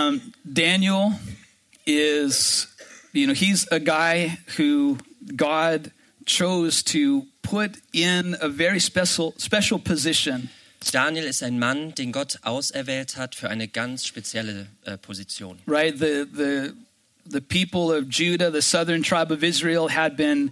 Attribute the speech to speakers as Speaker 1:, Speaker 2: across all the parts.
Speaker 1: Daniel is, he's a guy who God chose to put in a very special position.
Speaker 2: Daniel ist ein Mann, den Gott auserwählt hat für eine ganz spezielle Position.
Speaker 1: Right, the people of Judah, the southern tribe of Israel, had been,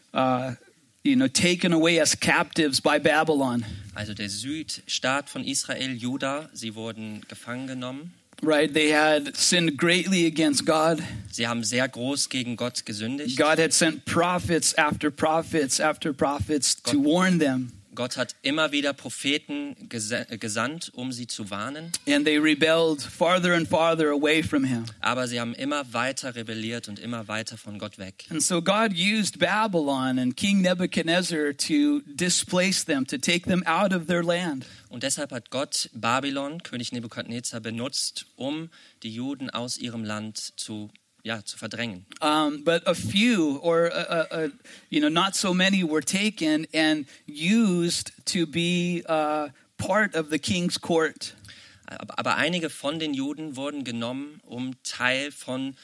Speaker 1: taken away as captives by Babylon.
Speaker 2: Also der Südstaat von Israel, Juda, sie wurden gefangen genommen.
Speaker 1: Right, they had sinned greatly against God.
Speaker 2: Sie haben sehr groß gegen Gott gesündigt.
Speaker 1: God had sent prophets after prophets after prophets to warn them.
Speaker 2: Gott hat immer wieder Propheten gesandt, um sie zu warnen.
Speaker 1: And they rebelled farther and farther away from him.
Speaker 2: Aber sie haben immer weiter rebelliert und immer weiter von Gott weg.
Speaker 1: And so God used Babylon and King Nebuchadnezzar to displace them, to take them out of their land.
Speaker 2: Und deshalb hat Gott Babylon, König Nebukadnezar, benutzt, um die Juden aus ihrem Land zu verdrängen.
Speaker 1: But a few, or not so many, were taken and used to be part of the king's court.
Speaker 2: Aber einige von den Juden wurden genommen, um Teil von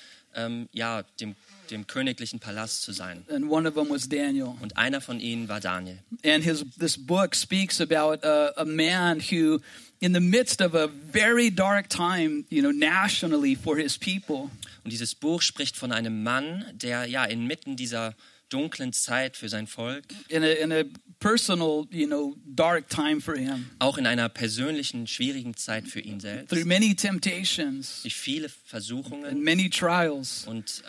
Speaker 2: dem königlichen Palast zu sein.
Speaker 1: And one of them was Daniel.
Speaker 2: Und einer von ihnen war Daniel.
Speaker 1: And this book speaks about a man who, in the midst of a very dark time, nationally for his people.
Speaker 2: Und dieses Buch spricht von einem Mann, der inmitten dieser dunklen Zeit für sein Volk,
Speaker 1: in a personal, dark time for him.
Speaker 2: Auch in einer persönlichen, schwierigen Zeit für ihn selbst.
Speaker 1: Through many temptations.
Speaker 2: Durch viele Versuchungen.
Speaker 1: And many trials.
Speaker 2: Und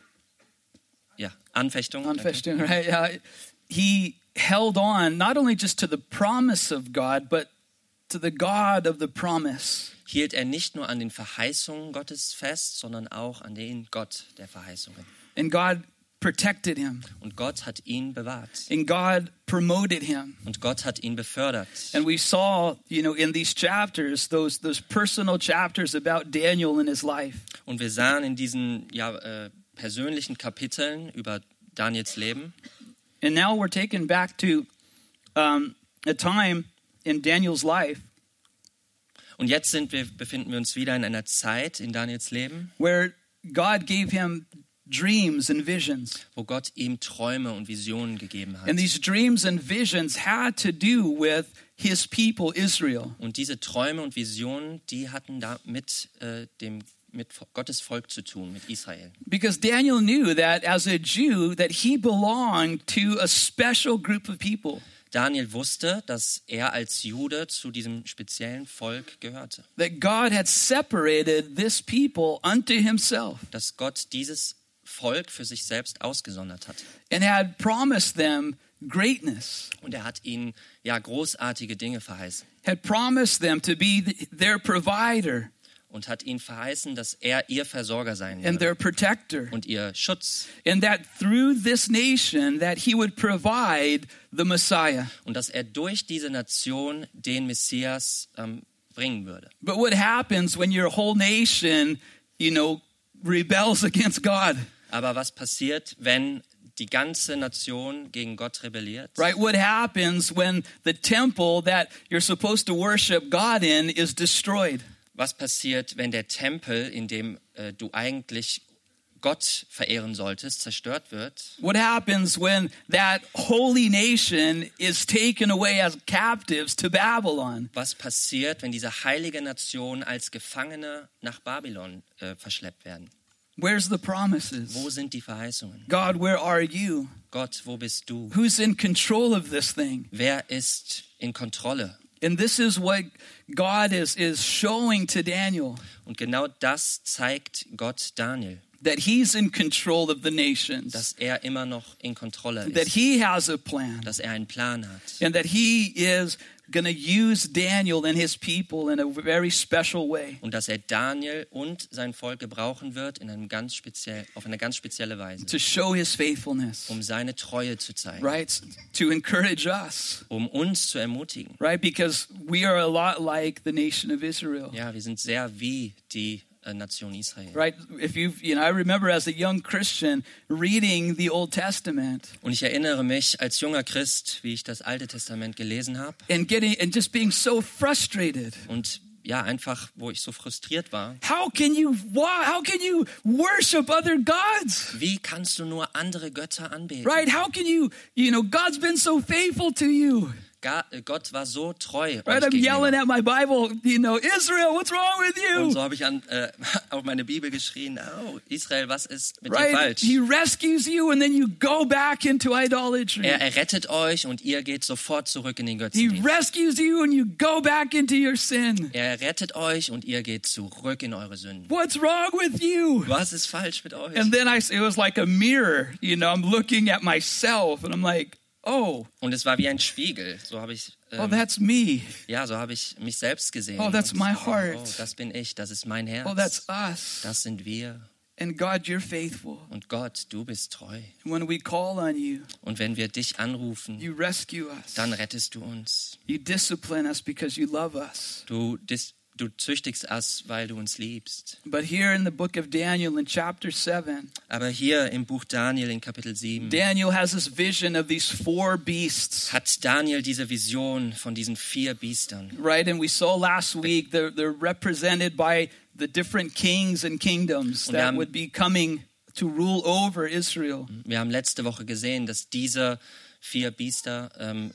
Speaker 2: Anfechtungen.
Speaker 1: Anfechtungen, right? Yeah. He held on not only just to the promise of God, but to the God of the promise.
Speaker 2: Hielt er nicht nur an den Verheißungen Gottes fest, sondern auch an den Gott der Verheißungen.
Speaker 1: And God protected him.
Speaker 2: Und Gott hat ihn bewahrt.
Speaker 1: And God promoted him.
Speaker 2: Und Gott hat ihn befördert.
Speaker 1: And we saw, in these chapters, those personal chapters about Daniel and his life.
Speaker 2: Und wir sahen in diesen persönlichen Kapiteln über Daniels Leben.
Speaker 1: And now we're taken back to a time in Daniel's life.
Speaker 2: Und jetzt befinden wir uns wieder in einer Zeit in Daniels Leben,
Speaker 1: where God gave him dreams and visions.
Speaker 2: Wo Gott ihm Träume und Visionen gegeben hat.
Speaker 1: And these dreams and visions had to do with his people Israel.
Speaker 2: Und diese Träume und Visionen, die hatten da mit Gottes Volk zu tun, mit Israel.
Speaker 1: Because Daniel knew that as a Jew that he belonged to a special group of people.
Speaker 2: Daniel wusste, dass er als Jude zu diesem speziellen Volk gehörte.
Speaker 1: That God had separated this people unto himself.
Speaker 2: Dass Gott dieses Volk für sich selbst ausgesondert hat.
Speaker 1: And had promised them greatness.
Speaker 2: Und er hat ihnen großartige Dinge verheißen.
Speaker 1: Had promised them to be their provider.
Speaker 2: Und hat ihnen verheißen, dass er ihr Versorger sein
Speaker 1: and their protector.
Speaker 2: Und ihr Schutz.
Speaker 1: And that through this nation that he would provide the Messiah.
Speaker 2: Und dass er durch diese Nation den Messias bringen würde.
Speaker 1: But what happens when your whole nation, rebels against God?
Speaker 2: Aber was passiert, wenn die ganze Nation gegen Gott rebelliert?
Speaker 1: Right, what happens when the temple that you're supposed to worship God in is destroyed?
Speaker 2: Was passiert, wenn der Tempel, in dem du eigentlich Gott verehren solltest, zerstört wird?
Speaker 1: What happens when that holy nation is taken away as captives to Babylon?
Speaker 2: Was passiert, wenn diese heilige Nation als Gefangene nach Babylon verschleppt werden?
Speaker 1: Where's the promises?
Speaker 2: Wo sind die Verheißungen?
Speaker 1: God, where are you?
Speaker 2: Gott, wo bist du?
Speaker 1: Who's in control of this thing?
Speaker 2: Wer ist in Kontrolle?
Speaker 1: And this is what God is showing to Daniel.
Speaker 2: Und genau das zeigt Gott Daniel.
Speaker 1: That he's in control of the nations.
Speaker 2: Dass er immer noch in Kontrolle ist.
Speaker 1: That he has a plan.
Speaker 2: Dass er einen Plan hat.
Speaker 1: And that he is going to use Daniel and his people in a very special way.
Speaker 2: Und dass er Daniel und sein Volk gebrauchen wird auf eine ganz spezielle Weise.
Speaker 1: To show his faithfulness.
Speaker 2: Um seine Treue zu zeigen.
Speaker 1: Right? To encourage us.
Speaker 2: Um uns zu ermutigen.
Speaker 1: Right? Because we are a lot like the nation of Israel.
Speaker 2: Ja, wir sind sehr wie die Nation Israel.
Speaker 1: Right? If I remember as a young Christian reading the Old Testament.
Speaker 2: Und ich erinnere mich als junger Christ, wie ich das Alte Testament gelesen habe.
Speaker 1: And just being so frustrated.
Speaker 2: Und ja, einfach, wo ich so frustriert war.
Speaker 1: How can you worship other gods?
Speaker 2: Wie kannst du nur andere Götter anbeten?
Speaker 1: Right? How can God's been so faithful to you.
Speaker 2: Gott war so treu.
Speaker 1: Right? I'm yelling at my Bible, Israel, what's wrong with you?
Speaker 2: Und so habe ich auf meine Bibel geschrien, oh, Israel, was ist mit dir
Speaker 1: Right?
Speaker 2: falsch?
Speaker 1: He rescues you and then you go back into idolatry.
Speaker 2: Er errettet euch und ihr geht sofort zurück in den
Speaker 1: He
Speaker 2: Götzendienst.
Speaker 1: rescues you and you go back into your sin.
Speaker 2: Er rettet euch und ihr geht zurück in eure Sünden.
Speaker 1: What's wrong with you?
Speaker 2: Was ist falsch mit euch?
Speaker 1: And then it was like a mirror, I'm looking at myself and I'm like, oh,
Speaker 2: Und es war wie ein Spiegel. So habe ich,
Speaker 1: that's me.
Speaker 2: so habe ich mich selbst gesehen.
Speaker 1: Oh, that's
Speaker 2: Und,
Speaker 1: my heart.
Speaker 2: Oh, das bin ich, das ist mein Herz.
Speaker 1: Oh, that's us.
Speaker 2: Das sind wir.
Speaker 1: And God, you're faithful.
Speaker 2: Und Gott, du bist treu.
Speaker 1: When we call on you,
Speaker 2: Und wenn wir dich anrufen,
Speaker 1: you rescue us.
Speaker 2: dann rettest du uns.
Speaker 1: You discipline us because you love us.
Speaker 2: Du züchtigst uns, weil du uns liebst.
Speaker 1: But here in the book of Daniel in chapter 7,
Speaker 2: Aber hier im Buch Daniel in Kapitel 7
Speaker 1: Daniel has this vision of these 4 beasts.
Speaker 2: hat Daniel diese Vision von diesen 4 Biestern.
Speaker 1: Right, and we saw last week they're represented by the different kings and kingdoms that would be coming to rule over Israel.
Speaker 2: Wir haben letzte Woche gesehen, dass diese 4 Biester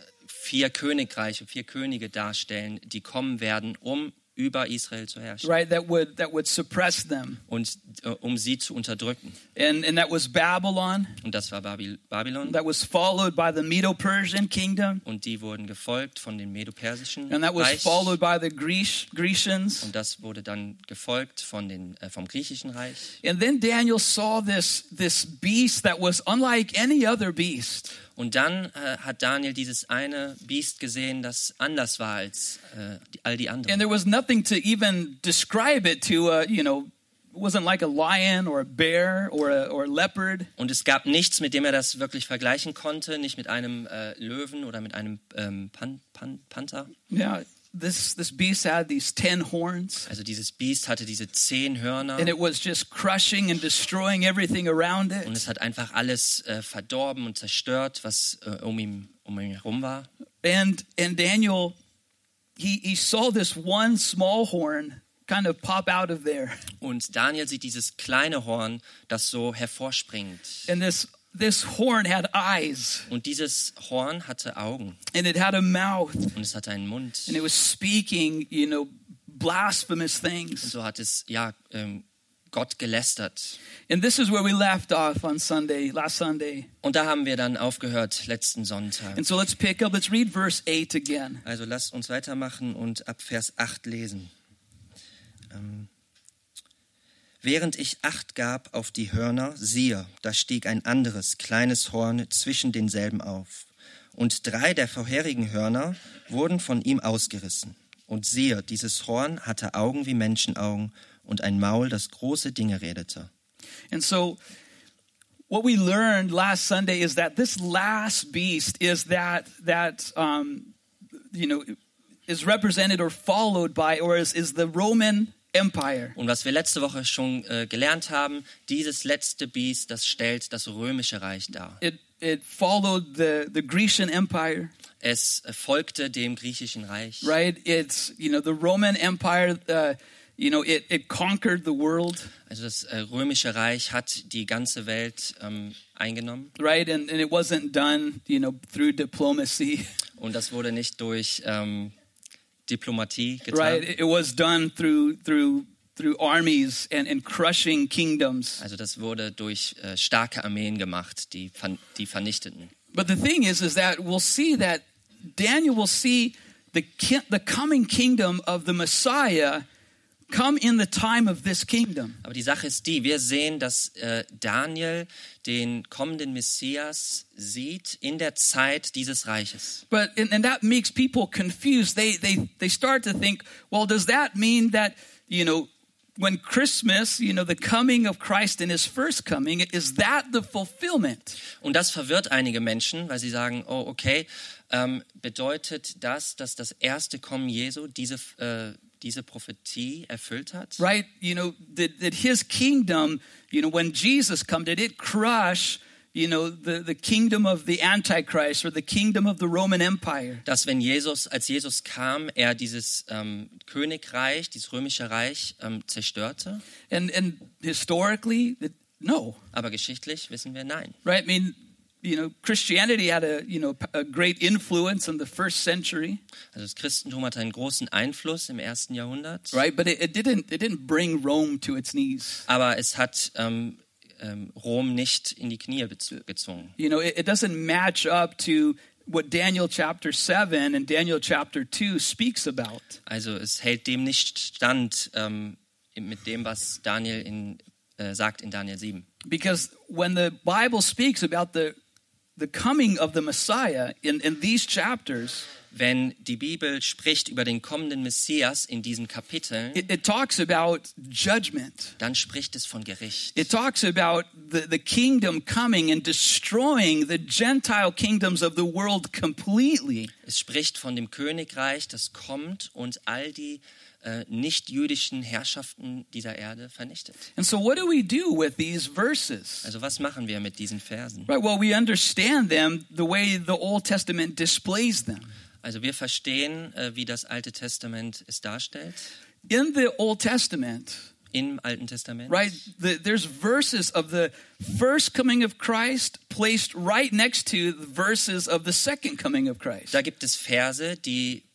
Speaker 2: 4 Königreiche, 4 Könige darstellen, die kommen werden, um über Israel zu herrschen.
Speaker 1: Right, that would suppress them.
Speaker 2: Und um sie zu unterdrücken.
Speaker 1: And that was Babylon.
Speaker 2: Und das war Babylon.
Speaker 1: That was followed by the Medo-Persian kingdom.
Speaker 2: Und die wurden gefolgt von den Medo-Persischen
Speaker 1: And that was
Speaker 2: Reich.
Speaker 1: followed by the Grecians.
Speaker 2: Und das wurde dann gefolgt von vom griechischen Reich.
Speaker 1: And then Daniel saw this beast that was unlike any other beast.
Speaker 2: Und dann hat Daniel dieses eine Biest gesehen, das anders war als all die anderen.
Speaker 1: And there was nothing to even describe it to, wasn't like a lion or a bear or a leopard.
Speaker 2: Und es gab nichts, mit dem er das wirklich vergleichen konnte, nicht mit einem Löwen oder mit einem Panther.
Speaker 1: Yeah, this beast had these 10 horns.
Speaker 2: Also dieses Biest hatte diese 10 Hörner.
Speaker 1: And it was just crushing and destroying everything around it.
Speaker 2: Und es hat einfach alles verdorben und zerstört, was um ihn herum war.
Speaker 1: And Daniel, he saw this one small horn kind of pop out of there.
Speaker 2: Und Daniel sieht dieses kleine Horn, das so hervorspringt.
Speaker 1: And this horn had eyes.
Speaker 2: Und dieses Horn hatte Augen.
Speaker 1: And it had a mouth.
Speaker 2: Und es hatte einen Mund.
Speaker 1: And it was speaking, blasphemous things.
Speaker 2: Und so hat es Gott gelästert.
Speaker 1: And this is where we left off on last Sunday.
Speaker 2: Und da haben wir dann aufgehört letzten Sonntag.
Speaker 1: And so let's pick up, let's read verse 8 again.
Speaker 2: Also lasst uns weitermachen und ab Vers 8 lesen. Während ich Acht gab auf die Hörner, siehe, da stieg ein anderes, kleines Horn zwischen denselben auf. Und 3 der vorherigen Hörner wurden von ihm ausgerissen. Und siehe, dieses Horn hatte Augen wie Menschenaugen und ein Maul, das große Dinge redete.
Speaker 1: And so what we learned last Sunday is that this last beast is is represented or followed by, or is the Roman Empire.
Speaker 2: Und was wir letzte Woche schon gelernt haben, dieses letzte Biest, das stellt das römische Reich dar.
Speaker 1: It followed the Grecian Empire.
Speaker 2: Es folgte dem griechischen Reich.
Speaker 1: Right? It's, the Roman Empire, it conquered the world.
Speaker 2: Also das römische Reich hat die ganze Welt eingenommen.
Speaker 1: Right? And it wasn't done, through diplomacy.
Speaker 2: Und das wurde nicht durch Diplomatie getan.
Speaker 1: Right? It was done through armies and crushing kingdoms.
Speaker 2: Also das wurde durch starke Armeen gemacht, die vernichteten.
Speaker 1: But the thing is that we'll see that Daniel will see the coming kingdom of the Messiah come in the time of this kingdom.
Speaker 2: Aber die Sache ist die, wir sehen, dass Daniel den kommenden Messias sieht in der Zeit dieses Reiches.
Speaker 1: But and that makes people confused. They start to think, well, does that mean that, when Christmas, the coming of Christ in his first coming, is that the fulfillment?
Speaker 2: Und das verwirrt einige Menschen, weil sie sagen, oh, okay, bedeutet das, dass das erste Kommen Jesu diese Prophetie erfüllt hat?
Speaker 1: Right? That his kingdom, when Jesus come, did it crush, the kingdom of the Antichrist or the kingdom of the Roman Empire.
Speaker 2: Dass als Jesus kam, er dieses Königreich, dieses römische Reich zerstörte.
Speaker 1: And historically, no.
Speaker 2: Aber geschichtlich wissen wir nein.
Speaker 1: Right? I mean, Christianity had a great influence in the first century.
Speaker 2: Also das Christentum hatte einen großen Einfluss im 1. Jahrhundert.
Speaker 1: Right, but it didn't bring Rome to its knees.
Speaker 2: Aber es hat Rom nicht in die Knie gezwungen.
Speaker 1: It doesn't match up to what Daniel chapter 7 and Daniel chapter 2 speaks about.
Speaker 2: Also es hält dem nicht stand mit dem, was Daniel sagt in Daniel 7.
Speaker 1: Because when the Bible speaks about the coming of the Messiah in these chapters,
Speaker 2: wenn die Bibel spricht über den kommenden Messias in diesen Kapiteln,
Speaker 1: it talks about judgment.
Speaker 2: Dann spricht es von Gericht.
Speaker 1: It talks about the kingdom coming and destroying the Gentile kingdoms of the world completely.
Speaker 2: Es spricht von dem Königreich, das kommt und all die nicht-jüdischen Herrschaften dieser Erde vernichtet.
Speaker 1: And so what do we do with these verses?
Speaker 2: Also was machen wir mit diesen Versen?
Speaker 1: Right, well, we understand them the way the Old Testament displays them.
Speaker 2: Also wir verstehen, wie das Alte Testament es darstellt.
Speaker 1: In the Old Testament,
Speaker 2: im Alten Testament,
Speaker 1: right, there's verses of the first coming of Christ placed right next to the verses of the second coming of Christ.
Speaker 2: Da gibt es Verse, die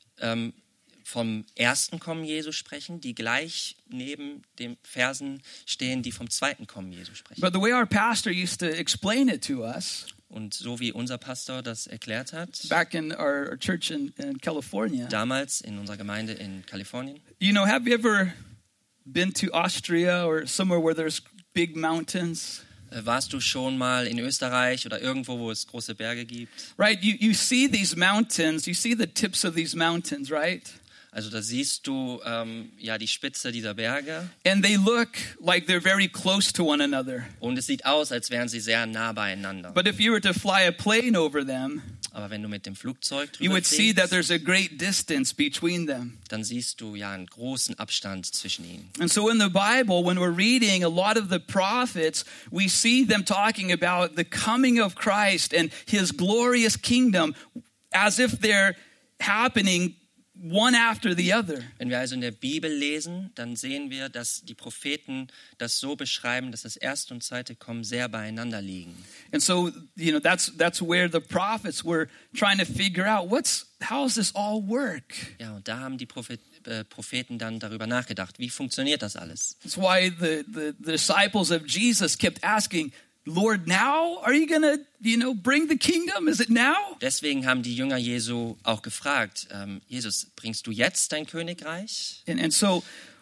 Speaker 2: vom ersten Kommen Jesu sprechen, die gleich neben den Versen stehen, die vom zweiten Kommen Jesu sprechen.
Speaker 1: But the way our pastor used to explain it to us,
Speaker 2: und so wie unser Pastor das erklärt hat,
Speaker 1: back in our church in California,
Speaker 2: damals in unserer Gemeinde in Kalifornien,
Speaker 1: have you ever been to Austria or somewhere where there's big mountains?
Speaker 2: Warst du schon mal in Österreich oder irgendwo, wo es große Berge gibt?
Speaker 1: Right, you see these mountains, you see the tips of these mountains, right?
Speaker 2: Also da siehst du die Spitze dieser Berge.
Speaker 1: And they look like they're very close to one another.
Speaker 2: Und es sieht aus, als wären sie sehr nah beieinander.
Speaker 1: But if you were to fly a plane over them,
Speaker 2: aber wenn du mit dem Flugzeug
Speaker 1: you would see that
Speaker 2: fliegst,
Speaker 1: there's a great distance between them.
Speaker 2: Dann siehst du einen großen Abstand zwischen ihnen.
Speaker 1: And so in the Bible, when we're reading a lot of the prophets, we see them talking about the coming of Christ and his glorious kingdom as if they're happening one after the other.
Speaker 2: Wenn wir also in der Bibel lesen, dann sehen wir, dass die Propheten das so beschreiben, dass das erste und zweite Kommen sehr beieinander liegen.
Speaker 1: And so, that's where the prophets were trying to figure out how does this all work?
Speaker 2: Ja, und da haben die Propheten dann darüber nachgedacht, wie funktioniert das alles?
Speaker 1: That's why the disciples of Jesus kept asking, Lord, now are you going to, bring the kingdom? Is it now?
Speaker 2: Deswegen haben die Jünger Jesu auch gefragt, Jesus, bringst du jetzt dein Königreich?
Speaker 1: And so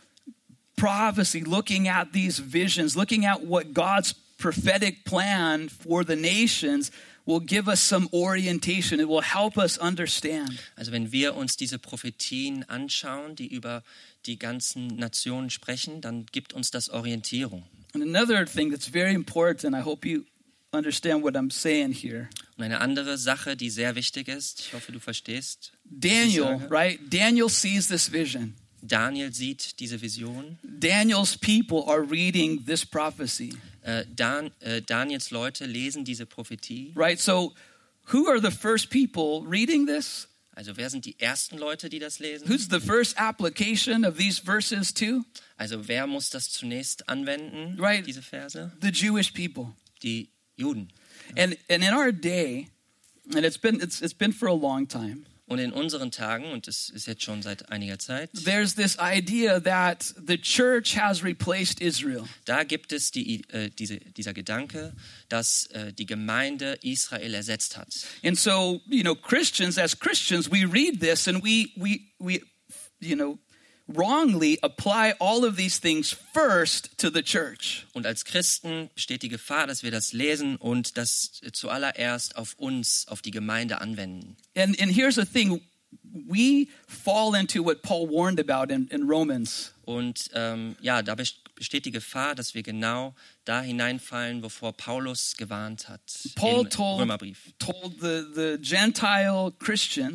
Speaker 1: prophecy, looking at these visions, looking at what God's prophetic plan for the nations will give us some orientation. It will help us understand.
Speaker 2: Also wenn wir uns diese Prophetien anschauen, die über die ganzen Nationen sprechen, dann gibt uns das Orientierung.
Speaker 1: And another thing that's very important, I hope you understand what I'm saying here.
Speaker 2: Und eine andere Sache, die sehr wichtig ist, ich hoffe, du verstehst.
Speaker 1: Daniel, right? Daniel sees this vision.
Speaker 2: Daniel sieht diese Vision.
Speaker 1: Daniel's people are reading this prophecy.
Speaker 2: Daniels Leute lesen diese Prophetie.
Speaker 1: Right, so who are the first people reading this?
Speaker 2: Also wer sind die ersten Leute, die das lesen?
Speaker 1: Who's the first application of these verses to?
Speaker 2: Also wer muss das zunächst anwenden,
Speaker 1: right,
Speaker 2: diese Verse?
Speaker 1: The Jewish people.
Speaker 2: Die Juden.
Speaker 1: And in our day, and it's been for a long time.
Speaker 2: Und in unseren Tagen, und es ist jetzt schon seit einiger Zeit,
Speaker 1: there's this idea that the church has replaced Israel.
Speaker 2: Da gibt es dieser Gedanke, dass die Gemeinde Israel ersetzt hat.
Speaker 1: And so, Christians, as Christians, we read this and we wrongly apply all of these things first to the church.
Speaker 2: Und als Christen besteht die Gefahr, dass wir das lesen und das zuallererst auf uns, auf die Gemeinde anwenden.
Speaker 1: And here's the thing, we fall into what Paul warned about in Romans.
Speaker 2: Und da besteht die Gefahr, dass wir genau da hineinfallen, wovor Paulus gewarnt hat.
Speaker 1: Paul
Speaker 2: im Römerbrief.
Speaker 1: told the Gentile Christians,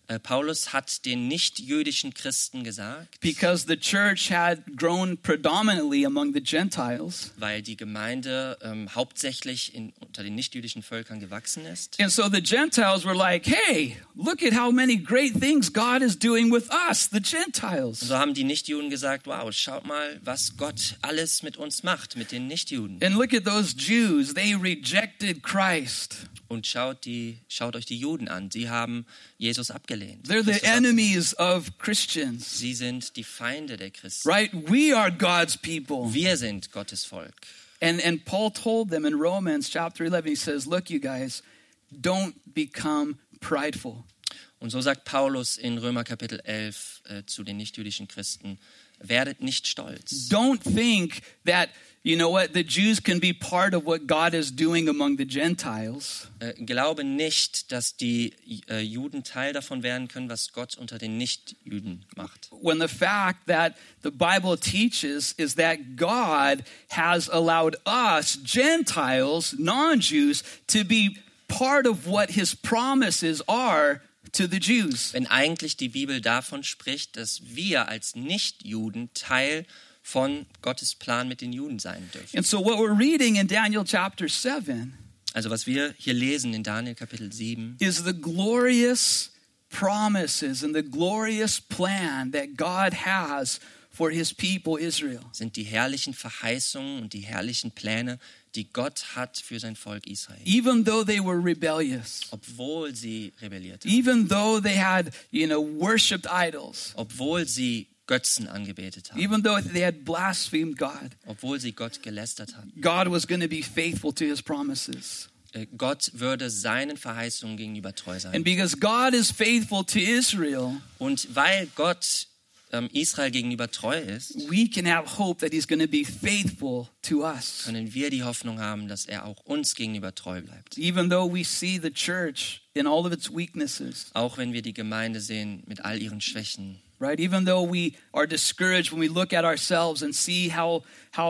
Speaker 2: Paulus hat den nicht-jüdischen Christen gesagt,
Speaker 1: because the church had grown predominantly among the Gentiles.
Speaker 2: weil die Gemeinde hauptsächlich unter den nicht-jüdischen Völkern gewachsen ist.
Speaker 1: And so the Gentiles were like, hey, look at how many great things God is doing with us, the Gentiles.
Speaker 2: Und so haben die Nichtjuden gesagt, wow, schaut mal, was Gott alles mit uns macht, mit den Nichtjuden.
Speaker 1: And look at those Jews, they rejected Christ.
Speaker 2: Und schaut euch die Juden an, sie haben Jesus abgelehnt.
Speaker 1: They're the enemies of Christians.
Speaker 2: Sie sind die Feinde der Christen.
Speaker 1: Right? We are God's people.
Speaker 2: Wir sind Gottes Volk.
Speaker 1: And Paul told them in Romans chapter 11, he says, look, you guys, don't become prideful.
Speaker 2: Und so sagt Paulus in Römer Kapitel 11 zu den nichtjüdischen Christen, werdet nicht stolz.
Speaker 1: Don't think that, you know what, the Jews can be part of what God is doing among the Gentiles.
Speaker 2: Glaube nicht, dass die Juden Teil davon werden können, was Gott unter den Nichtjuden macht.
Speaker 1: When the fact that the Bible teaches is that God has allowed us, Gentiles, non-Jews, to be part of what his promises are to the Jews.
Speaker 2: Wenn eigentlich die Bibel davon spricht, dass wir als Nichtjuden Teil von Gottes Plan mit den Juden sein dürfen.
Speaker 1: And so what we're reading in Daniel chapter 7
Speaker 2: Also was wir hier lesen in Daniel Kapitel 7
Speaker 1: is the glorious promises and the glorious plan that God has for his people Israel.
Speaker 2: sind die herrlichen Verheißungen und die herrlichen Pläne, die Gott hat für sein Volk Israel.
Speaker 1: Even though they were rebellious,
Speaker 2: Obwohl sie rebelliert haben,
Speaker 1: even though they had, worshipped idols,
Speaker 2: obwohl sie Götzen angebetet haben,
Speaker 1: even though they had blasphemed God,
Speaker 2: obwohl sie Gott gelästert haben.
Speaker 1: God was going to be faithful to his promises.
Speaker 2: Gott würde seinen Verheißungen gegenüber treu sein.
Speaker 1: And because God is faithful to Israel,
Speaker 2: Und weil Gott Israel gegenüber treu ist,
Speaker 1: we can have hope that he's going to be faithful to us.
Speaker 2: können wir die Hoffnung haben, dass er auch uns gegenüber treu bleibt.
Speaker 1: Even though we see the church in all of its weaknesses,
Speaker 2: Auch wenn wir die Gemeinde sehen mit all ihren Schwächen.
Speaker 1: right? Even though we are discouraged when we look at ourselves and see how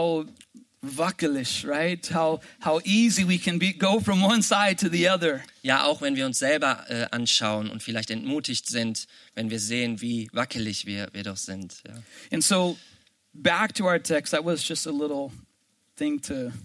Speaker 1: wackelig, right? How easy we can go from one side to the other.
Speaker 2: Ja, auch wenn wir uns selber anschauen und vielleicht entmutigt sind, wenn wir sehen, wie wackelig wir doch sind. Ja.
Speaker 1: And so back to our text, that was just a little thing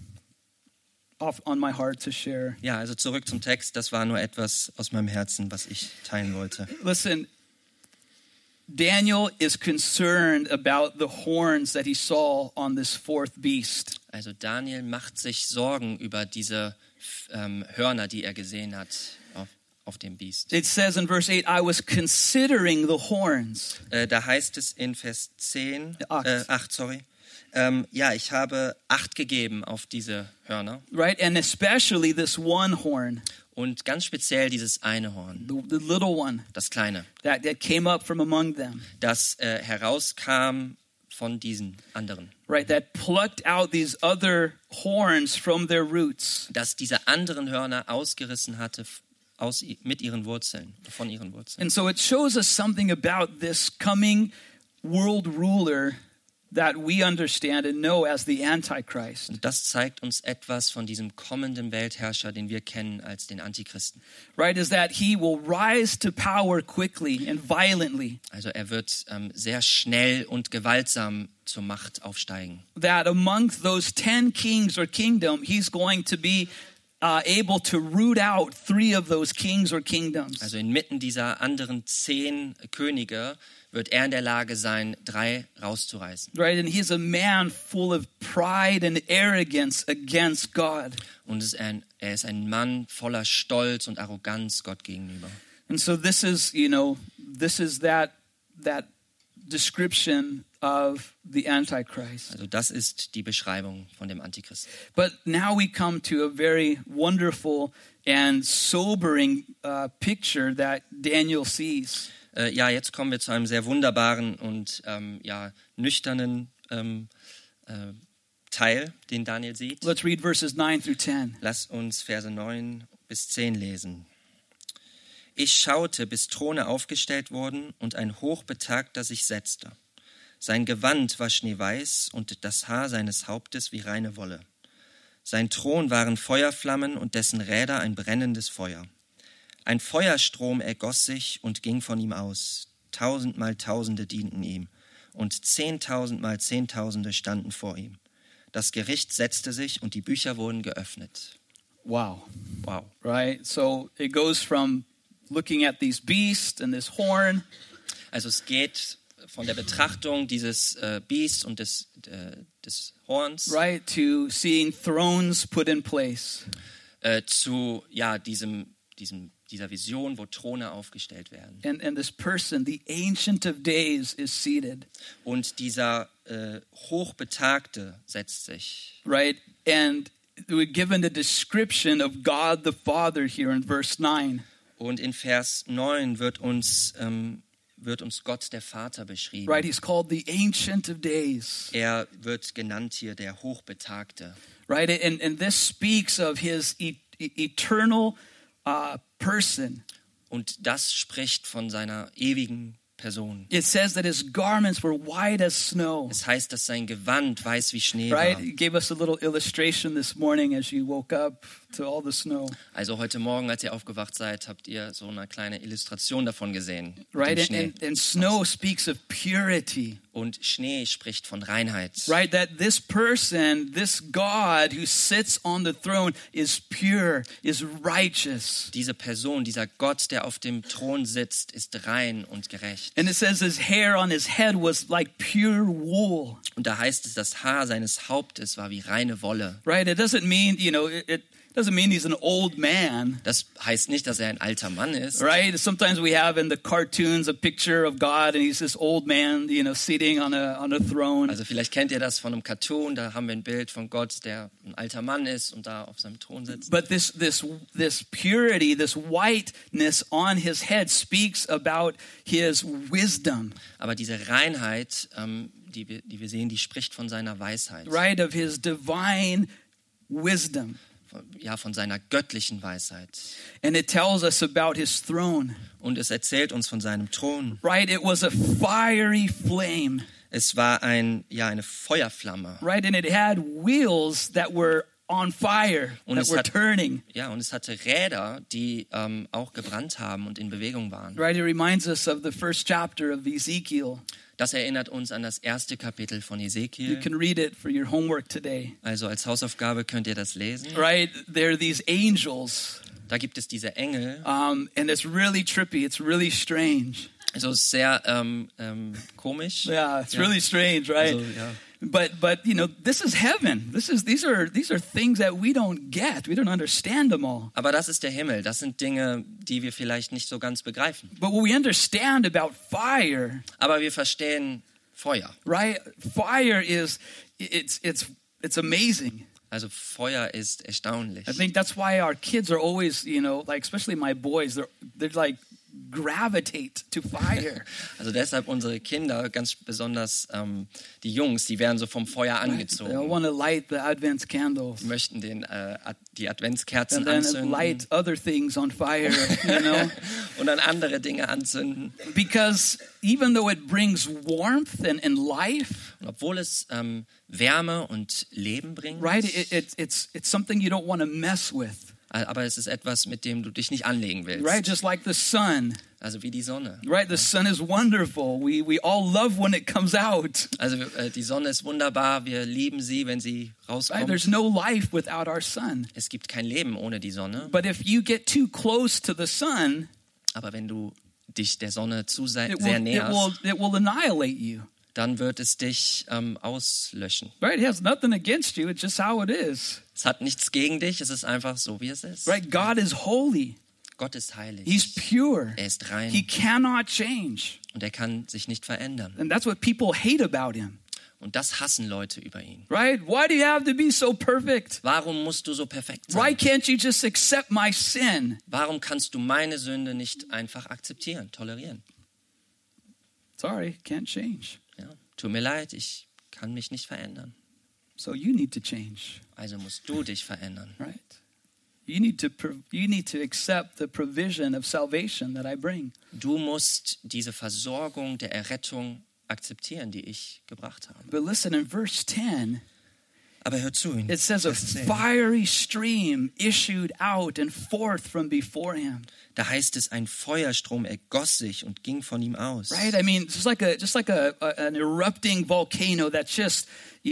Speaker 1: on my heart to share.
Speaker 2: Ja, also zurück zum Text. Das war nur etwas aus meinem Herzen, was ich teilen wollte.
Speaker 1: Listen, Daniel is concerned about the horns that he saw on this fourth beast.
Speaker 2: Also Daniel macht sich Sorgen über diese Hörner, die er gesehen hat auf dem Biest.
Speaker 1: It says in verse 8, I was considering the horns.
Speaker 2: Da heißt es in Vers 8, ja, ich habe Acht gegeben auf diese Hörner.
Speaker 1: Right? And especially this one horn,
Speaker 2: Und ganz speziell dieses eine Horn,
Speaker 1: the little one
Speaker 2: das kleine,
Speaker 1: that came up from among them.
Speaker 2: das herauskam von diesen anderen.
Speaker 1: Right? That plucked out these other horns from their roots.
Speaker 2: Das diese anderen Hörner ausgerissen hatte mit ihren Wurzeln, von ihren Wurzeln.
Speaker 1: And so it shows us something about this coming world ruler that we understand and know as the Antichrist.
Speaker 2: Und das zeigt uns etwas von diesem kommenden Weltherrscher, den wir kennen als den Antichristen.
Speaker 1: Right? Is that he will rise to power quickly and violently.
Speaker 2: Also er wird sehr schnell und gewaltsam zur Macht aufsteigen.
Speaker 1: That amongst those 10 kings or kingdom, he's going to be able to root out 3 of those kings or kingdoms.
Speaker 2: Also inmitten dieser anderen 10 Könige wird er in der Lage sein, 3 rauszureißen.
Speaker 1: Right? And he's a man full of pride and arrogance against God.
Speaker 2: Und er ist ein Mann voller Stolz und Arroganz Gott gegenüber.
Speaker 1: And so this is that description of the Antichrist.
Speaker 2: Also das ist die Beschreibung von dem Antichristen.
Speaker 1: But now we come to a very wonderful and sobering picture that Daniel sees.
Speaker 2: Ja, jetzt kommen wir zu einem sehr wunderbaren und nüchternen Teil, den Daniel sieht.
Speaker 1: Let's read verses 9 through 10.
Speaker 2: Lass uns Verse 9 bis 10 lesen. Ich schaute, bis Throne aufgestellt wurden und ein Hochbetagter sich setzte. Sein Gewand war schneeweiß und das Haar seines Hauptes wie reine Wolle. Sein Thron waren Feuerflammen und dessen Räder ein brennendes Feuer. Ein Feuerstrom ergoss sich und ging von ihm aus. 1000 mal Tausende dienten ihm und 10.000 mal Zehntausende standen vor ihm. Das Gericht setzte sich und die Bücher wurden geöffnet.
Speaker 1: Wow.
Speaker 2: Wow.
Speaker 1: Right? So it goes from looking at these beasts and this horn
Speaker 2: Also es geht von der Betrachtung dieses Biest und des Horns
Speaker 1: right, to seeing thrones put in place.
Speaker 2: zu dieser Vision, wo Throne aufgestellt werden.
Speaker 1: And this person, the Ancient of Days, is seated.
Speaker 2: Und dieser Hochbetagte setzt sich.
Speaker 1: Right? And we're given the description of God the Father here in verse 9.
Speaker 2: Und in Vers 9 wird uns Gott der Vater beschrieben.
Speaker 1: Right? He's called the Ancient of Days.
Speaker 2: Er wird genannt hier der Hochbetagte.
Speaker 1: Right? And this speaks of his eternal person.
Speaker 2: Und das spricht von seiner ewigen Person.
Speaker 1: It says that his garments were white as snow.
Speaker 2: Es heißt, dass sein Gewand weiß wie Schnee
Speaker 1: Right?
Speaker 2: war.
Speaker 1: He gave us a little illustration this morning as you woke up to all the snow.
Speaker 2: Also heute Morgen, als ihr aufgewacht seid, habt ihr so eine kleine Illustration davon gesehen. Mit
Speaker 1: Right?
Speaker 2: dem Schnee.
Speaker 1: And snow speaks of purity.
Speaker 2: Und Schnee spricht von Reinheit.
Speaker 1: Right? That this person, this God who sits on the throne is pure, is righteous.
Speaker 2: Diese Person, dieser Gott, der auf dem Thron sitzt, ist rein und gerecht.
Speaker 1: And it says his hair on his head was like pure wool.
Speaker 2: Und da heißt es, das Haar seines Hauptes war wie reine Wolle.
Speaker 1: Right? It doesn't mean, it doesn't mean he's an old man.
Speaker 2: Das heißt nicht, dass er ein alter Mann ist.
Speaker 1: Right? Sometimes we have in the cartoons a picture of God and he's this old man, sitting on a throne.
Speaker 2: Also vielleicht kennt ihr das von einem Cartoon, da haben wir ein Bild von Gott, der ein alter Mann ist und da auf seinem Thron sitzt.
Speaker 1: But this purity, this whiteness on his head speaks about his wisdom.
Speaker 2: Aber diese Reinheit, die wir sehen, die spricht von seiner Weisheit.
Speaker 1: Right? Of his divine wisdom.
Speaker 2: Von seiner göttlichen Weisheit.
Speaker 1: And it tells us about his throne.
Speaker 2: Und es erzählt uns von seinem Thron.
Speaker 1: Right? It was a fiery flame.
Speaker 2: Es war eine Feuerflamme.
Speaker 1: Right? And it had wheels that were on fire, that were turning.
Speaker 2: Ja, und es hatte Räder, die auch gebrannt haben und in Bewegung waren.
Speaker 1: Right? It reminds us of the first chapter of Ezekiel.
Speaker 2: Das erinnert uns an das erste Kapitel von
Speaker 1: You
Speaker 2: Ezekiel.
Speaker 1: can read it for your homework today.
Speaker 2: Also als Hausaufgabe könnt ihr das lesen.
Speaker 1: Right? There are these angels.
Speaker 2: Da gibt es diese Engel.
Speaker 1: And it's really trippy. It's really strange.
Speaker 2: Also es ist sehr komisch.
Speaker 1: Yeah, it's really strange, right?
Speaker 2: Also, ja.
Speaker 1: But this is heaven. These are things that we don't get. We don't understand them all.
Speaker 2: Aber das ist der Himmel. Das sind Dinge, die wir vielleicht nicht so ganz begreifen.
Speaker 1: But what we understand about fire,
Speaker 2: Aber wir verstehen Feuer.
Speaker 1: right? Fire is it's amazing.
Speaker 2: Also Feuer ist erstaunlich.
Speaker 1: I think that's why our kids are always, especially my boys, they're like gravitate to fire.
Speaker 2: Also deshalb unsere Kinder, ganz besonders die Jungs, die werden so vom Feuer
Speaker 1: They
Speaker 2: angezogen.
Speaker 1: want to light the Advent candles.
Speaker 2: Die möchten die Adventskerzen
Speaker 1: And then
Speaker 2: anzünden
Speaker 1: light other things on fire,
Speaker 2: und dann andere Dinge anzünden.
Speaker 1: Because even though it brings warmth and life,
Speaker 2: Und obwohl es Wärme und Leben bringt,
Speaker 1: right? It's something you don't want to mess with,
Speaker 2: aber es ist etwas, mit dem du dich nicht anlegen willst.
Speaker 1: right? Just like the sun,
Speaker 2: Also wie die Sonne.
Speaker 1: right? The sun is wonderful. We all love when it comes out.
Speaker 2: Also die Sonne ist wunderbar, wir lieben sie, wenn sie
Speaker 1: Right?
Speaker 2: rauskommt.
Speaker 1: There's no life without our sun.
Speaker 2: Es gibt kein Leben ohne die Sonne,
Speaker 1: But if you get too close to the sun,
Speaker 2: aber wenn du dich der Sonne zu sehr
Speaker 1: it will
Speaker 2: näherst,
Speaker 1: annihilate you.
Speaker 2: dann wird es dich auslöschen.
Speaker 1: Right? It has nothing against you. It's just how it is.
Speaker 2: Es hat nichts gegen dich, es ist einfach so, wie es ist.
Speaker 1: Right? God is holy.
Speaker 2: Gott ist heilig.
Speaker 1: He's pure.
Speaker 2: Er ist
Speaker 1: He
Speaker 2: rein
Speaker 1: cannot change.
Speaker 2: und er kann sich nicht verändern.
Speaker 1: And that's what people hate about him.
Speaker 2: Und das hassen Leute über ihn.
Speaker 1: Right? Why do you have to be so perfect?
Speaker 2: Warum musst du so perfekt
Speaker 1: Why
Speaker 2: sein?
Speaker 1: can't you just accept my sin?
Speaker 2: Warum kannst du meine Sünde nicht einfach akzeptieren, tolerieren?
Speaker 1: Sorry, can't change.
Speaker 2: Ja, tut mir leid, ich kann mich nicht verändern.
Speaker 1: So you need to change,
Speaker 2: Also musst du dich verändern.
Speaker 1: right? You need to accept the provision of salvation that I bring.
Speaker 2: Du musst diese Versorgung der Errettung akzeptieren, die ich gebracht habe.
Speaker 1: But listen, in verse 10,
Speaker 2: Aber hört zu.
Speaker 1: It says a
Speaker 2: Vers 10.
Speaker 1: fiery stream issued out and forth from before him.
Speaker 2: Da heißt es, ein Feuerstrom ergoss sich und ging von ihm aus.
Speaker 1: Right? I mean, just like an erupting volcano that's just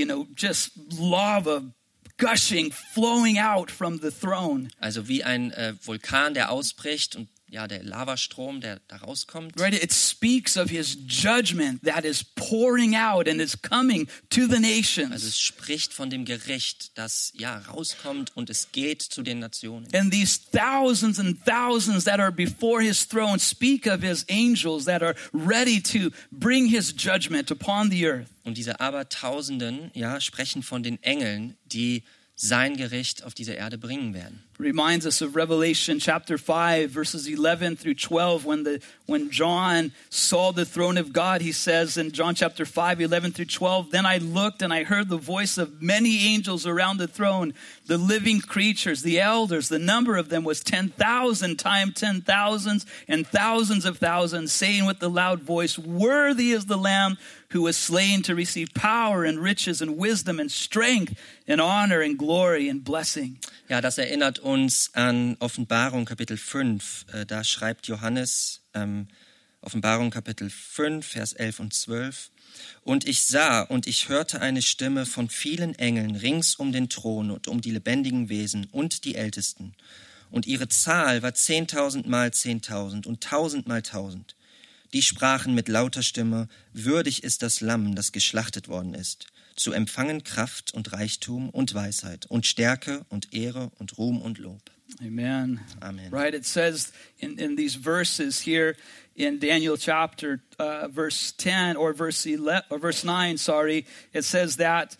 Speaker 1: lava gushing, flowing out from the throne.
Speaker 2: Also wie ein Vulkan, der ausbricht und ja, der Lavastrom, der da rauskommt.
Speaker 1: Right? It speaks of his judgment that is pouring out and is coming to the
Speaker 2: Also
Speaker 1: nations.
Speaker 2: es spricht von dem Gericht, das ja rauskommt und es geht zu den Nationen.
Speaker 1: And these thousands and thousands that are before his throne speak of his angels that are ready to bring his judgment upon the earth.
Speaker 2: Und diese Abertausenden, ja, sprechen von den Engeln, die sein Gericht auf diese Erde bringen werden.
Speaker 1: Reminds us of Revelation chapter 5 verses 11 through 12 when John saw the throne of God. He says in John chapter 5 11 through 12, then I looked and I heard the voice of many angels around the throne, the living creatures, the elders. The number of them was 10,000 times 10,000s and thousands of thousands, saying with a loud voice, worthy is the Lamb who was slain to receive power and riches and wisdom and strength and honor and glory and blessing.
Speaker 2: Ja, das erinnert uns an Offenbarung Kapitel 5. Da schreibt Johannes, Offenbarung Kapitel 5, Vers 11 und 12. Und ich sah und ich hörte eine Stimme von vielen Engeln rings um den Thron und um die lebendigen Wesen und die Ältesten. Und ihre Zahl war 10.000 mal 10.000 und 1.000 mal 1.000. Die sprachen mit lauter Stimme, würdig ist das Lamm, das geschlachtet worden ist, zu empfangen Kraft und Reichtum und Weisheit und Stärke und Ehre und Ruhm und Lob.
Speaker 1: Amen.
Speaker 2: Amen.
Speaker 1: Right, it says in these verses here in Daniel chapter verse 10 or verse 11 or verse 9, sorry, it says that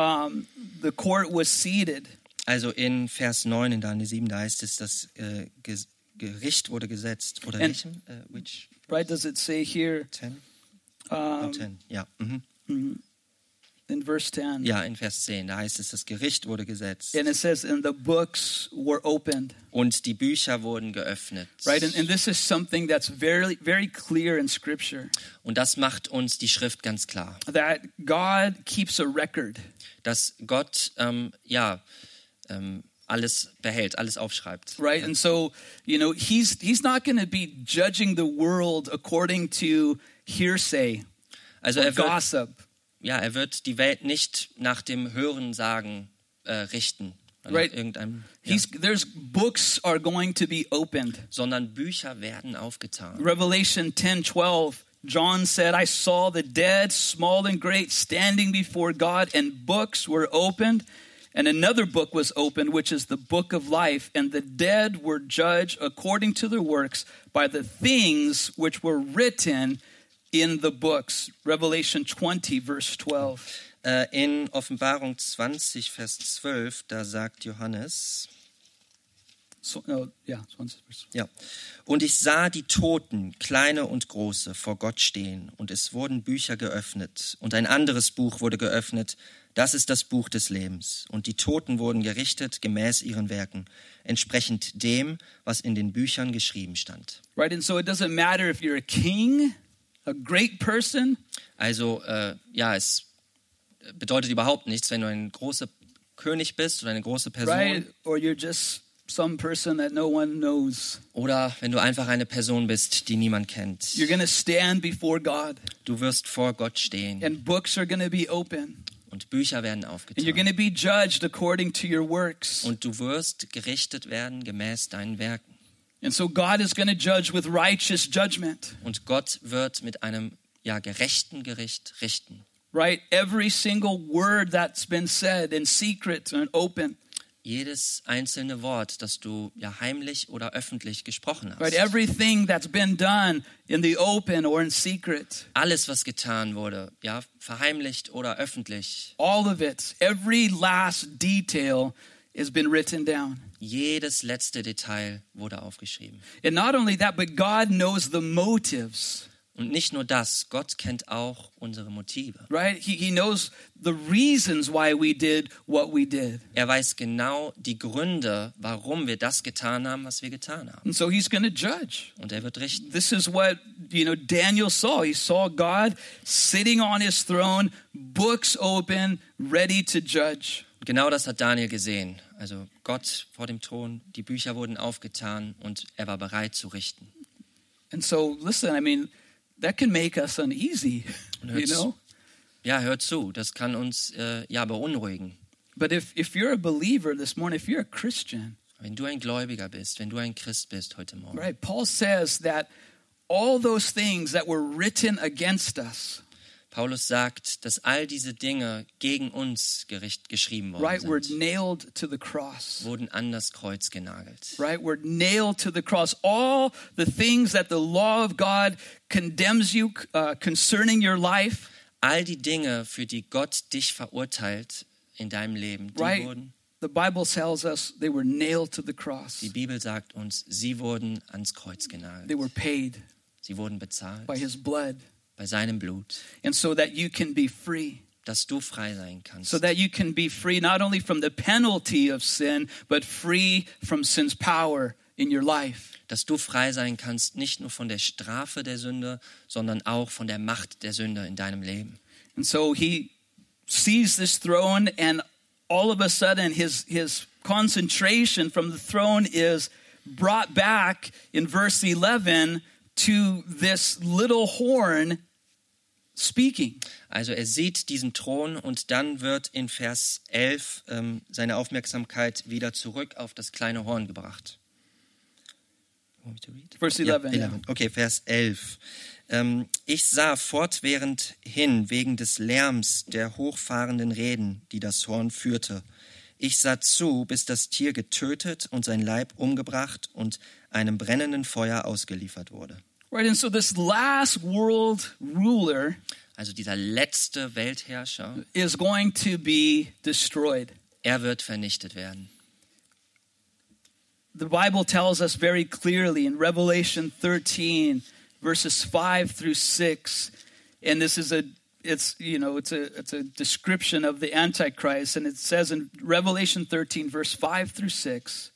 Speaker 1: the court was seated.
Speaker 2: Also in Vers 9 in Daniel 7, da heißt es, das Gericht wurde gesetzt. Oder welchem? Which?
Speaker 1: Right, does it say here
Speaker 2: 10? 10, ja. Mhm.
Speaker 1: In verse 10?
Speaker 2: Ja, in Vers 10, da heißt es, das Gericht wurde gesetzt.
Speaker 1: And it says, and the books were opened.
Speaker 2: Und die Bücher wurden geöffnet.
Speaker 1: Right, and this is something that's very, very clear in Scripture.
Speaker 2: Und das macht uns die Schrift ganz klar.
Speaker 1: That God keeps a record.
Speaker 2: Dass Gott, alles behält, alles aufschreibt.
Speaker 1: Right, and so, he's not going to be judging the world according to hearsay
Speaker 2: Also
Speaker 1: or gossip.
Speaker 2: Er wird die Welt nicht nach dem Hörensagen richten.
Speaker 1: Right.
Speaker 2: Irgendeinem,
Speaker 1: There's books are going to be opened.
Speaker 2: sondern Bücher werden aufgetan.
Speaker 1: Revelation 10:12, John said, I saw the dead, small and great, standing before God, and books were opened. And another book was opened, which is the book of life. And the dead were judged according to their works by the things which were written in the books. Revelation 20, verse 12.
Speaker 2: In Offenbarung 20, Vers 12, da sagt Johannes,
Speaker 1: 20, verse.
Speaker 2: ja, und ich sah die Toten, kleine und große, vor Gott stehen, und es wurden Bücher geöffnet, und ein anderes Buch wurde geöffnet, das ist das Buch des Lebens. Und die Toten wurden gerichtet gemäß ihren Werken, entsprechend dem, was in den Büchern geschrieben stand.
Speaker 1: Right, and so it doesn't matter if you're a king, a great person.
Speaker 2: Also, es bedeutet überhaupt nichts, wenn du ein großer König bist oder eine große Person.
Speaker 1: Right, or you're just some person that no one knows.
Speaker 2: Oder wenn du einfach eine Person bist, die niemand kennt.
Speaker 1: You're going to stand before God.
Speaker 2: Du wirst vor Gott stehen.
Speaker 1: And books are going to be open.
Speaker 2: Und Bücher werden
Speaker 1: And you're
Speaker 2: aufgetan.
Speaker 1: going to be judged according to your works.
Speaker 2: Und du wirst gerichtet werden gemäß deinen Werken.
Speaker 1: And so God is going to judge with righteous judgment.
Speaker 2: Und Gott wird mit einem gerechten Gericht richten.
Speaker 1: Right? Every single word that's been said in secret and open.
Speaker 2: Jedes einzelne Wort, das du heimlich oder öffentlich gesprochen hast.
Speaker 1: Right? Everything that's been done in the open or in secret.
Speaker 2: Alles, was getan wurde, verheimlicht oder öffentlich.
Speaker 1: All of it. Every last detail has been written down.
Speaker 2: Jedes letzte Detail wurde aufgeschrieben.
Speaker 1: And not only that, but God knows the motives.
Speaker 2: Und nicht nur das, Gott kennt auch unsere Motive.
Speaker 1: Right? He knows the reasons why we did what we did.
Speaker 2: Er weiß genau die Gründe, warum wir das getan haben, was wir getan haben.
Speaker 1: And so he's going to judge.
Speaker 2: Und er wird richten.
Speaker 1: This is what, Daniel saw. He saw God sitting on his throne, books open, ready to judge.
Speaker 2: genau das hat Daniel gesehen. Also Gott vor dem Thron, die Bücher wurden aufgetan und er war bereit zu richten.
Speaker 1: And so, listen, I mean, that can make us uneasy, you know?
Speaker 2: Ja, hört zu, das kann uns beunruhigen.
Speaker 1: But if you're a believer this morning, if you're a Christian,
Speaker 2: Wenn du ein Gläubiger bist, wenn du ein Christ bist heute Morgen.
Speaker 1: right? Paul says that all those things that were written against us,
Speaker 2: Paulus sagt, dass all diese Dinge gegen uns geschrieben
Speaker 1: right, were
Speaker 2: worden sind,
Speaker 1: nailed to the cross.
Speaker 2: wurden an das Kreuz genagelt.
Speaker 1: Right, were nailed to the cross. All the things that the law of God condemns you concerning your life,
Speaker 2: All die Dinge, für die Gott dich verurteilt in deinem Leben, die
Speaker 1: right?
Speaker 2: wurden,
Speaker 1: The Bible tells us they were nailed to the cross.
Speaker 2: die Bibel sagt uns, sie wurden ans Kreuz
Speaker 1: They
Speaker 2: genagelt.
Speaker 1: were paid
Speaker 2: Sie wurden bezahlt
Speaker 1: by his blood.
Speaker 2: bei seinem Blut,
Speaker 1: And so that you can be free.
Speaker 2: dass du frei sein kannst.
Speaker 1: So that you can be free not only from the penalty of sin, but free from sin's power in your life.
Speaker 2: Dass du frei sein kannst, nicht nur von der Strafe der Sünde, sondern auch von der Macht der Sünde in deinem Leben.
Speaker 1: And so he sees this throne, and all of a sudden his concentration from the throne is brought back in verse 11 to this little horn speaking.
Speaker 2: Also er sieht diesen Thron und dann wird in Vers 11 seine Aufmerksamkeit wieder zurück auf das kleine Horn gebracht.
Speaker 1: Verse 11,
Speaker 2: Ja, 11. Okay, Vers 11. Ich sah fortwährend hin wegen des Lärms der hochfahrenden Reden, die das Horn führte. Ich sah zu, bis das Tier getötet und sein Leib umgebracht und einem brennenden Feuer ausgeliefert wurde.
Speaker 1: Right, and so this last world ruler
Speaker 2: Also dieser letzte Weltherrscher,
Speaker 1: is going to be destroyed.
Speaker 2: er wird vernichtet werden.
Speaker 1: The Bible tells us very clearly in Revelation 13, verses 5 through 6, and this is a description of the Antichrist, and it says in Revelation 13, verse 5 through 6.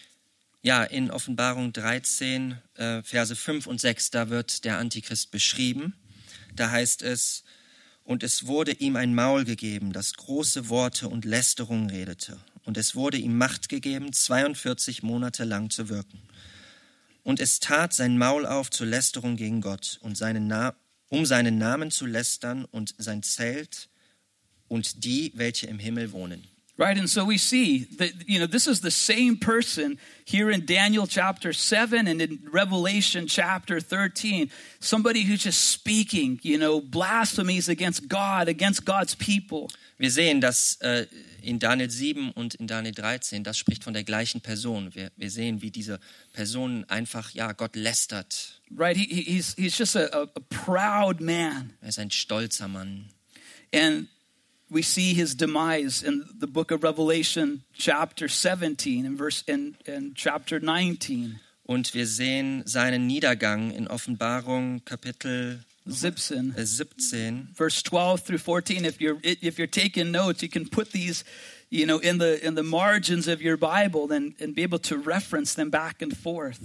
Speaker 2: Ja, in Offenbarung 13, Verse 5 und 6, da wird der Antichrist beschrieben. Da heißt es, und es wurde ihm ein Maul gegeben, das große Worte und Lästerungen redete. Und es wurde ihm Macht gegeben, 42 Monate lang zu wirken. Und es tat sein Maul auf zur Lästerung gegen Gott, und um seinen Namen zu lästern und sein Zelt und die, welche im Himmel wohnen.
Speaker 1: Right, and so we see that, this is the same person here in Daniel chapter 7 and in Revelation chapter 13. Somebody who's just speaking, blasphemies against God, against God's people.
Speaker 2: Wir sehen, dass in Daniel 7 und in Daniel 13, das spricht von der gleichen Person. Wir sehen, wie diese Person einfach, Gott lästert.
Speaker 1: Right, he's just a proud man.
Speaker 2: Er ist ein stolzer Mann.
Speaker 1: And we see his demise in the book of Revelation chapter 17 and chapter 19.
Speaker 2: Und wir sehen seinen Niedergang in Offenbarung Kapitel
Speaker 1: 17.
Speaker 2: 17.
Speaker 1: Verse 12 through 14. If you're taking notes, you can put these, in the margins of your Bible and be able to reference them back and forth.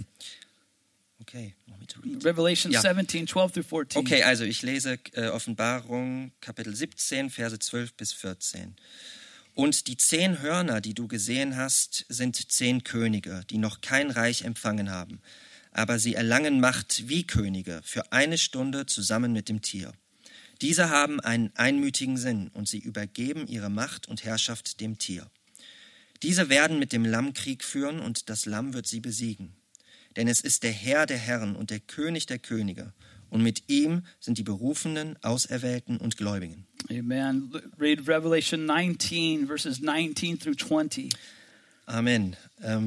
Speaker 2: Okay, want me to read?
Speaker 1: Revelation
Speaker 2: Ja.
Speaker 1: 17, 12 through 14.
Speaker 2: Okay, also ich lese Offenbarung Kapitel 17, Verse 12 bis 14. Und die 10 Hörner, die du gesehen hast, sind 10 Könige, die noch kein Reich empfangen haben. Aber sie erlangen Macht wie Könige für 1 Stunde zusammen mit dem Tier. Diese haben einen einmütigen Sinn und sie übergeben ihre Macht und Herrschaft dem Tier. Diese werden mit dem Lamm Krieg führen und das Lamm wird sie besiegen. Denn es ist der Herr der Herren und der König der Könige. Und mit ihm sind die Berufenen, Auserwählten und Gläubigen.
Speaker 1: Amen. Read Revelation 19, verses 19 through 20.
Speaker 2: Amen.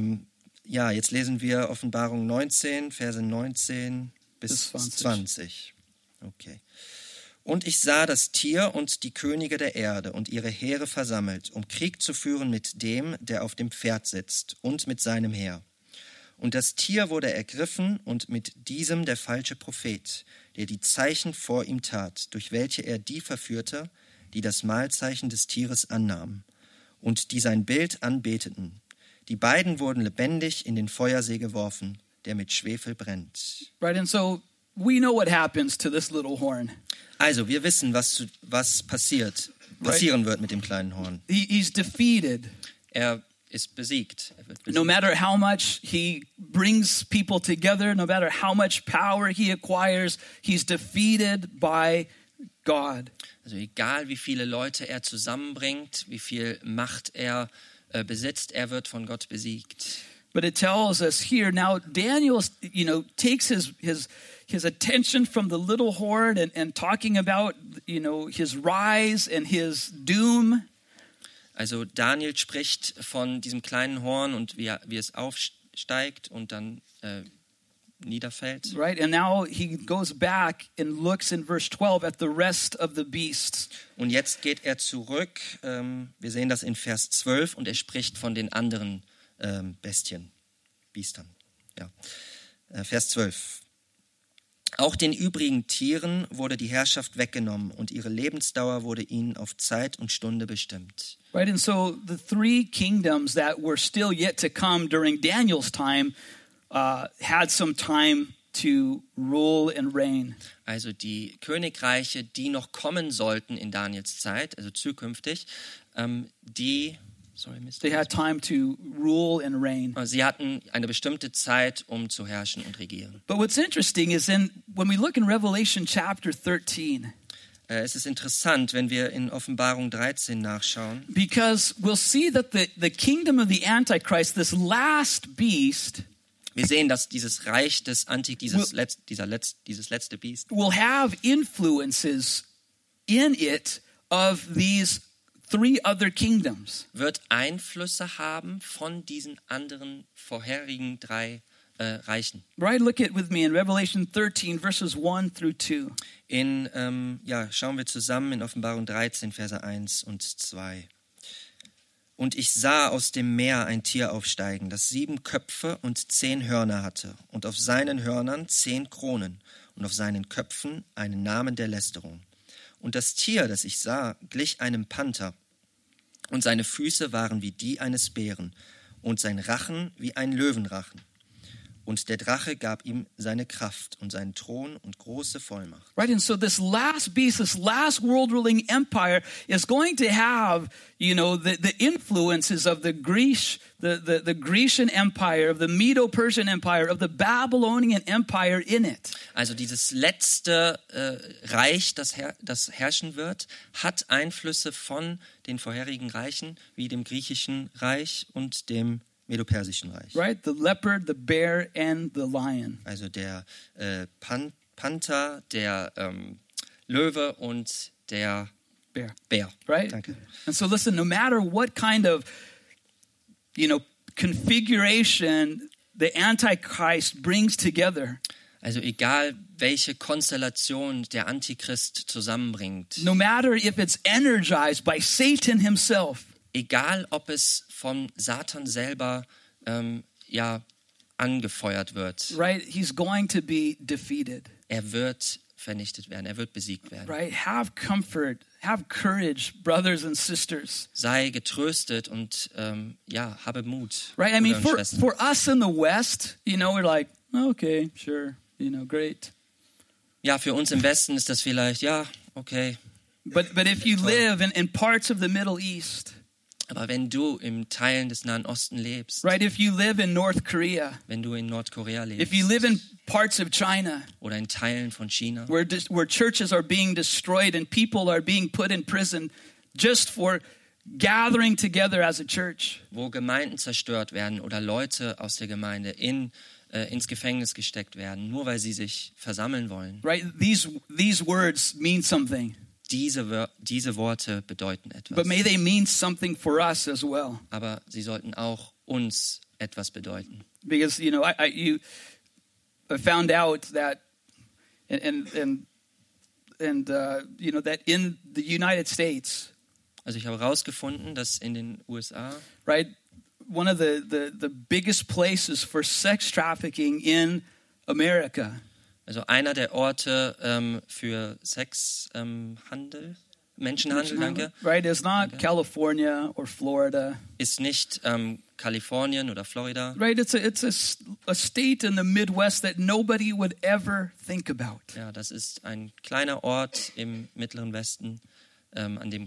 Speaker 2: Jetzt lesen wir Offenbarung 19, Verse 19 bis 20. Okay. Und ich sah das Tier und die Könige der Erde und ihre Heere versammelt, um Krieg zu führen mit dem, der auf dem Pferd sitzt, und mit seinem Heer. Und das Tier wurde ergriffen und mit diesem der falsche Prophet, der die Zeichen vor ihm tat, durch welche er die verführte, die das Mahlzeichen des Tieres annahmen und die sein Bild anbeteten. Die beiden wurden lebendig in den Feuersee geworfen, der mit Schwefel brennt.
Speaker 1: Right, and so we know what happens to this little horn.
Speaker 2: Also, wir wissen, was passiert passieren wird mit dem kleinen Horn.
Speaker 1: He's defeated.
Speaker 2: Er ist besiegt. Er wird besiegt.
Speaker 1: No matter how much he brings people together, no matter how much power he acquires, he's defeated by God.
Speaker 2: Also egal, wie viele Leute er zusammenbringt, wie viel Macht er besitzt, er wird von Gott besiegt.
Speaker 1: But it tells us here now Daniel, takes his attention from the little horn and talking about, his rise and his doom.
Speaker 2: Also Daniel spricht von diesem kleinen Horn und wie es aufsteigt und dann niederfällt.
Speaker 1: Right, and now he goes back and looks in verse 12 at the rest of the beasts.
Speaker 2: Und jetzt geht er zurück, wir sehen das in Vers 12, und er spricht von den anderen Biestern. Ja. Vers 12. Auch den übrigen Tieren wurde die Herrschaft weggenommen und ihre Lebensdauer wurde ihnen auf Zeit und Stunde bestimmt.
Speaker 1: Right, and so the three kingdoms that were still yet to come during Daniel's time had some time to rule and reign.
Speaker 2: Also die Königreiche, die noch kommen sollten in Daniels Zeit, also zukünftig,
Speaker 1: They had time to rule and reign.
Speaker 2: Sie hatten eine bestimmte Zeit, um zu herrschen und regieren.
Speaker 1: But what's interesting is when we look in Revelation chapter 13,
Speaker 2: es ist interessant, wenn wir in Offenbarung 13 nachschauen,
Speaker 1: because we'll see that the kingdom of the Antichrist, this last beast,
Speaker 2: wir sehen, dass dieses Reich des dieses letzte Biest,
Speaker 1: will have influences in it of these three other kingdoms.
Speaker 2: Wird Einflüsse haben von diesen anderen vorherigen drei Reichen.
Speaker 1: Right, look at with me in Revelation 13 verses 1 through 2.
Speaker 2: Schauen wir zusammen in Offenbarung 13 Verse 1 und 2. Und ich sah aus dem Meer ein Tier aufsteigen, das 7 Köpfe und 10 Hörner hatte, und auf seinen Hörnern 10 Kronen und auf seinen Köpfen einen Namen der Lästerung. Und das Tier, das ich sah, glich einem Panther, und seine Füße waren wie die eines Bären, und sein Rachen wie ein Löwenrachen. Und der Drache gab ihm seine Kraft und seinen Thron und große Vollmacht.
Speaker 1: Right, and so this last beast, this last world-ruling empire is going to have, the influences of the Grecian Empire, of the Medo-Persian Empire, of the Babylonian Empire in it.
Speaker 2: Also dieses letzte Reich, das herrschen wird, hat Einflüsse von den vorherigen Reichen, wie dem griechischen Reich und dem Medo-Persischen Reich.
Speaker 1: Right, the leopard, the bear and the lion.
Speaker 2: Also der Panther, der Löwe und der Bär.
Speaker 1: Right?
Speaker 2: Danke.
Speaker 1: And so listen, no matter what kind of configuration the Antichrist brings together.
Speaker 2: Also egal, welche Konstellation der Antichrist zusammenbringt.
Speaker 1: No matter if it's energized by Satan himself.
Speaker 2: Egal, ob es von Satan selber angefeuert wird.
Speaker 1: Right, he's going to be defeated.
Speaker 2: Er wird vernichtet werden, er wird besiegt werden.
Speaker 1: Right, have comfort, have courage, brothers and sisters.
Speaker 2: Sei getröstet und habe Mut.
Speaker 1: Right, I mean for us in the West, we're like, okay, sure, great.
Speaker 2: Ja, für uns im Westen ist das vielleicht, okay.
Speaker 1: But if you live in parts of the Middle East,
Speaker 2: aber wenn du im Teilen des Nahen Osten lebst,
Speaker 1: right, if you live in North Korea,
Speaker 2: wenn du in Nordkorea lebst,
Speaker 1: if you live in parts of China,
Speaker 2: oder in Teilen von China,
Speaker 1: where churches are being destroyed and people are being put in prison just for gathering together as a church,
Speaker 2: wo Gemeinden zerstört werden oder Leute aus der Gemeinde ins Gefängnis gesteckt werden, nur weil sie sich versammeln wollen.
Speaker 1: Right, these words mean something.
Speaker 2: Diese Worte bedeuten etwas.
Speaker 1: But may they mean something for us as well.
Speaker 2: Aber sie sollten auch uns etwas bedeuten.
Speaker 1: Because I found out that that in the United States.
Speaker 2: Also ich habe herausgefunden, dass in den USA,
Speaker 1: right, one of the biggest places for sex trafficking in America.
Speaker 2: Also einer der Orte für Menschenhandel, danke.
Speaker 1: Right, it's not California or Florida.
Speaker 2: Ist nicht Kalifornien oder Florida.
Speaker 1: Right, it's a state in the Midwest that nobody would ever think about.
Speaker 2: Ja, das ist ein kleiner Ort im Mittleren Westen, an dem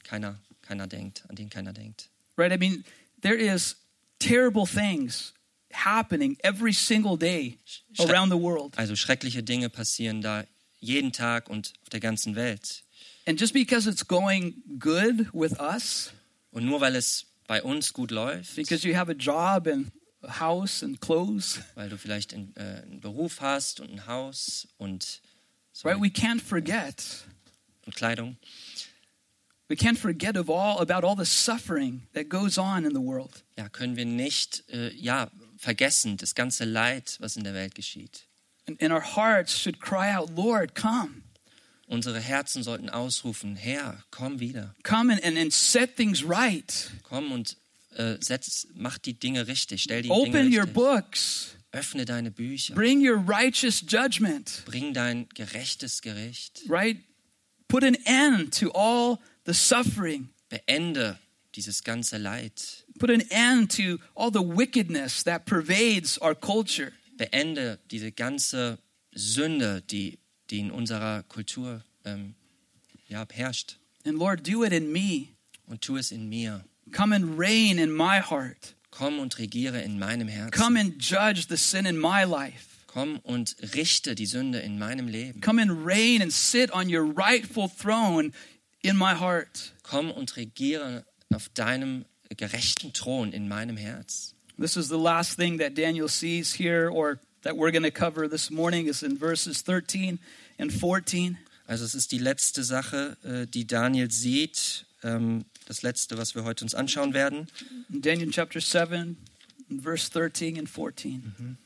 Speaker 2: keiner denkt, an den keiner denkt.
Speaker 1: Right? I mean, there is terrible things happening every single day around the world.
Speaker 2: Also schreckliche Dinge passieren da jeden Tag und auf der ganzen Welt.
Speaker 1: And just because it's going good with us,
Speaker 2: Und nur weil es bei uns gut läuft,
Speaker 1: because you have a job and a house and clothes,
Speaker 2: weil du vielleicht einen Beruf hast und ein Haus und
Speaker 1: right? We can't forget.
Speaker 2: und Kleidung.
Speaker 1: We can't forget about all the suffering that goes on in the world.
Speaker 2: Ja, können wir nicht vergessen, das ganze Leid, was in der Welt geschieht.
Speaker 1: And our hearts should cry out, Lord, come.
Speaker 2: Unsere Herzen sollten ausrufen, Herr, komm wieder.
Speaker 1: Come and set things right.
Speaker 2: Komm und mach die Dinge richtig, stell die
Speaker 1: Open
Speaker 2: Dinge
Speaker 1: your
Speaker 2: richtig.
Speaker 1: books.
Speaker 2: Öffne deine Bücher.
Speaker 1: Bring your righteous judgment.
Speaker 2: Bring dein gerechtes Gericht.
Speaker 1: Right? Put an end to all the suffering.
Speaker 2: Beende dieses ganze Leid.
Speaker 1: Put an end to all the wickedness that pervades our culture.
Speaker 2: Beende diese ganze Sünde, die in unserer Kultur herrscht.
Speaker 1: And Lord, do it in me.
Speaker 2: Und tu es in mir.
Speaker 1: Come and reign in my heart.
Speaker 2: Komm und regiere in meinem Herzen.
Speaker 1: Come and judge the sin in my life.
Speaker 2: Komm und richte die Sünde in meinem Leben.
Speaker 1: Come and reign and sit on your rightful throne in my heart.
Speaker 2: Komm und regiere auf deinem gerechten Thron in meinem Herz.
Speaker 1: This is the last thing that Daniel sees here, or that we're going to cover this morning, is in verses 13 and 14.
Speaker 2: Also es ist die letzte Sache, die Daniel sieht. Das letzte, was wir heute uns anschauen werden.
Speaker 1: In Daniel chapter 7, verse 13 and 14.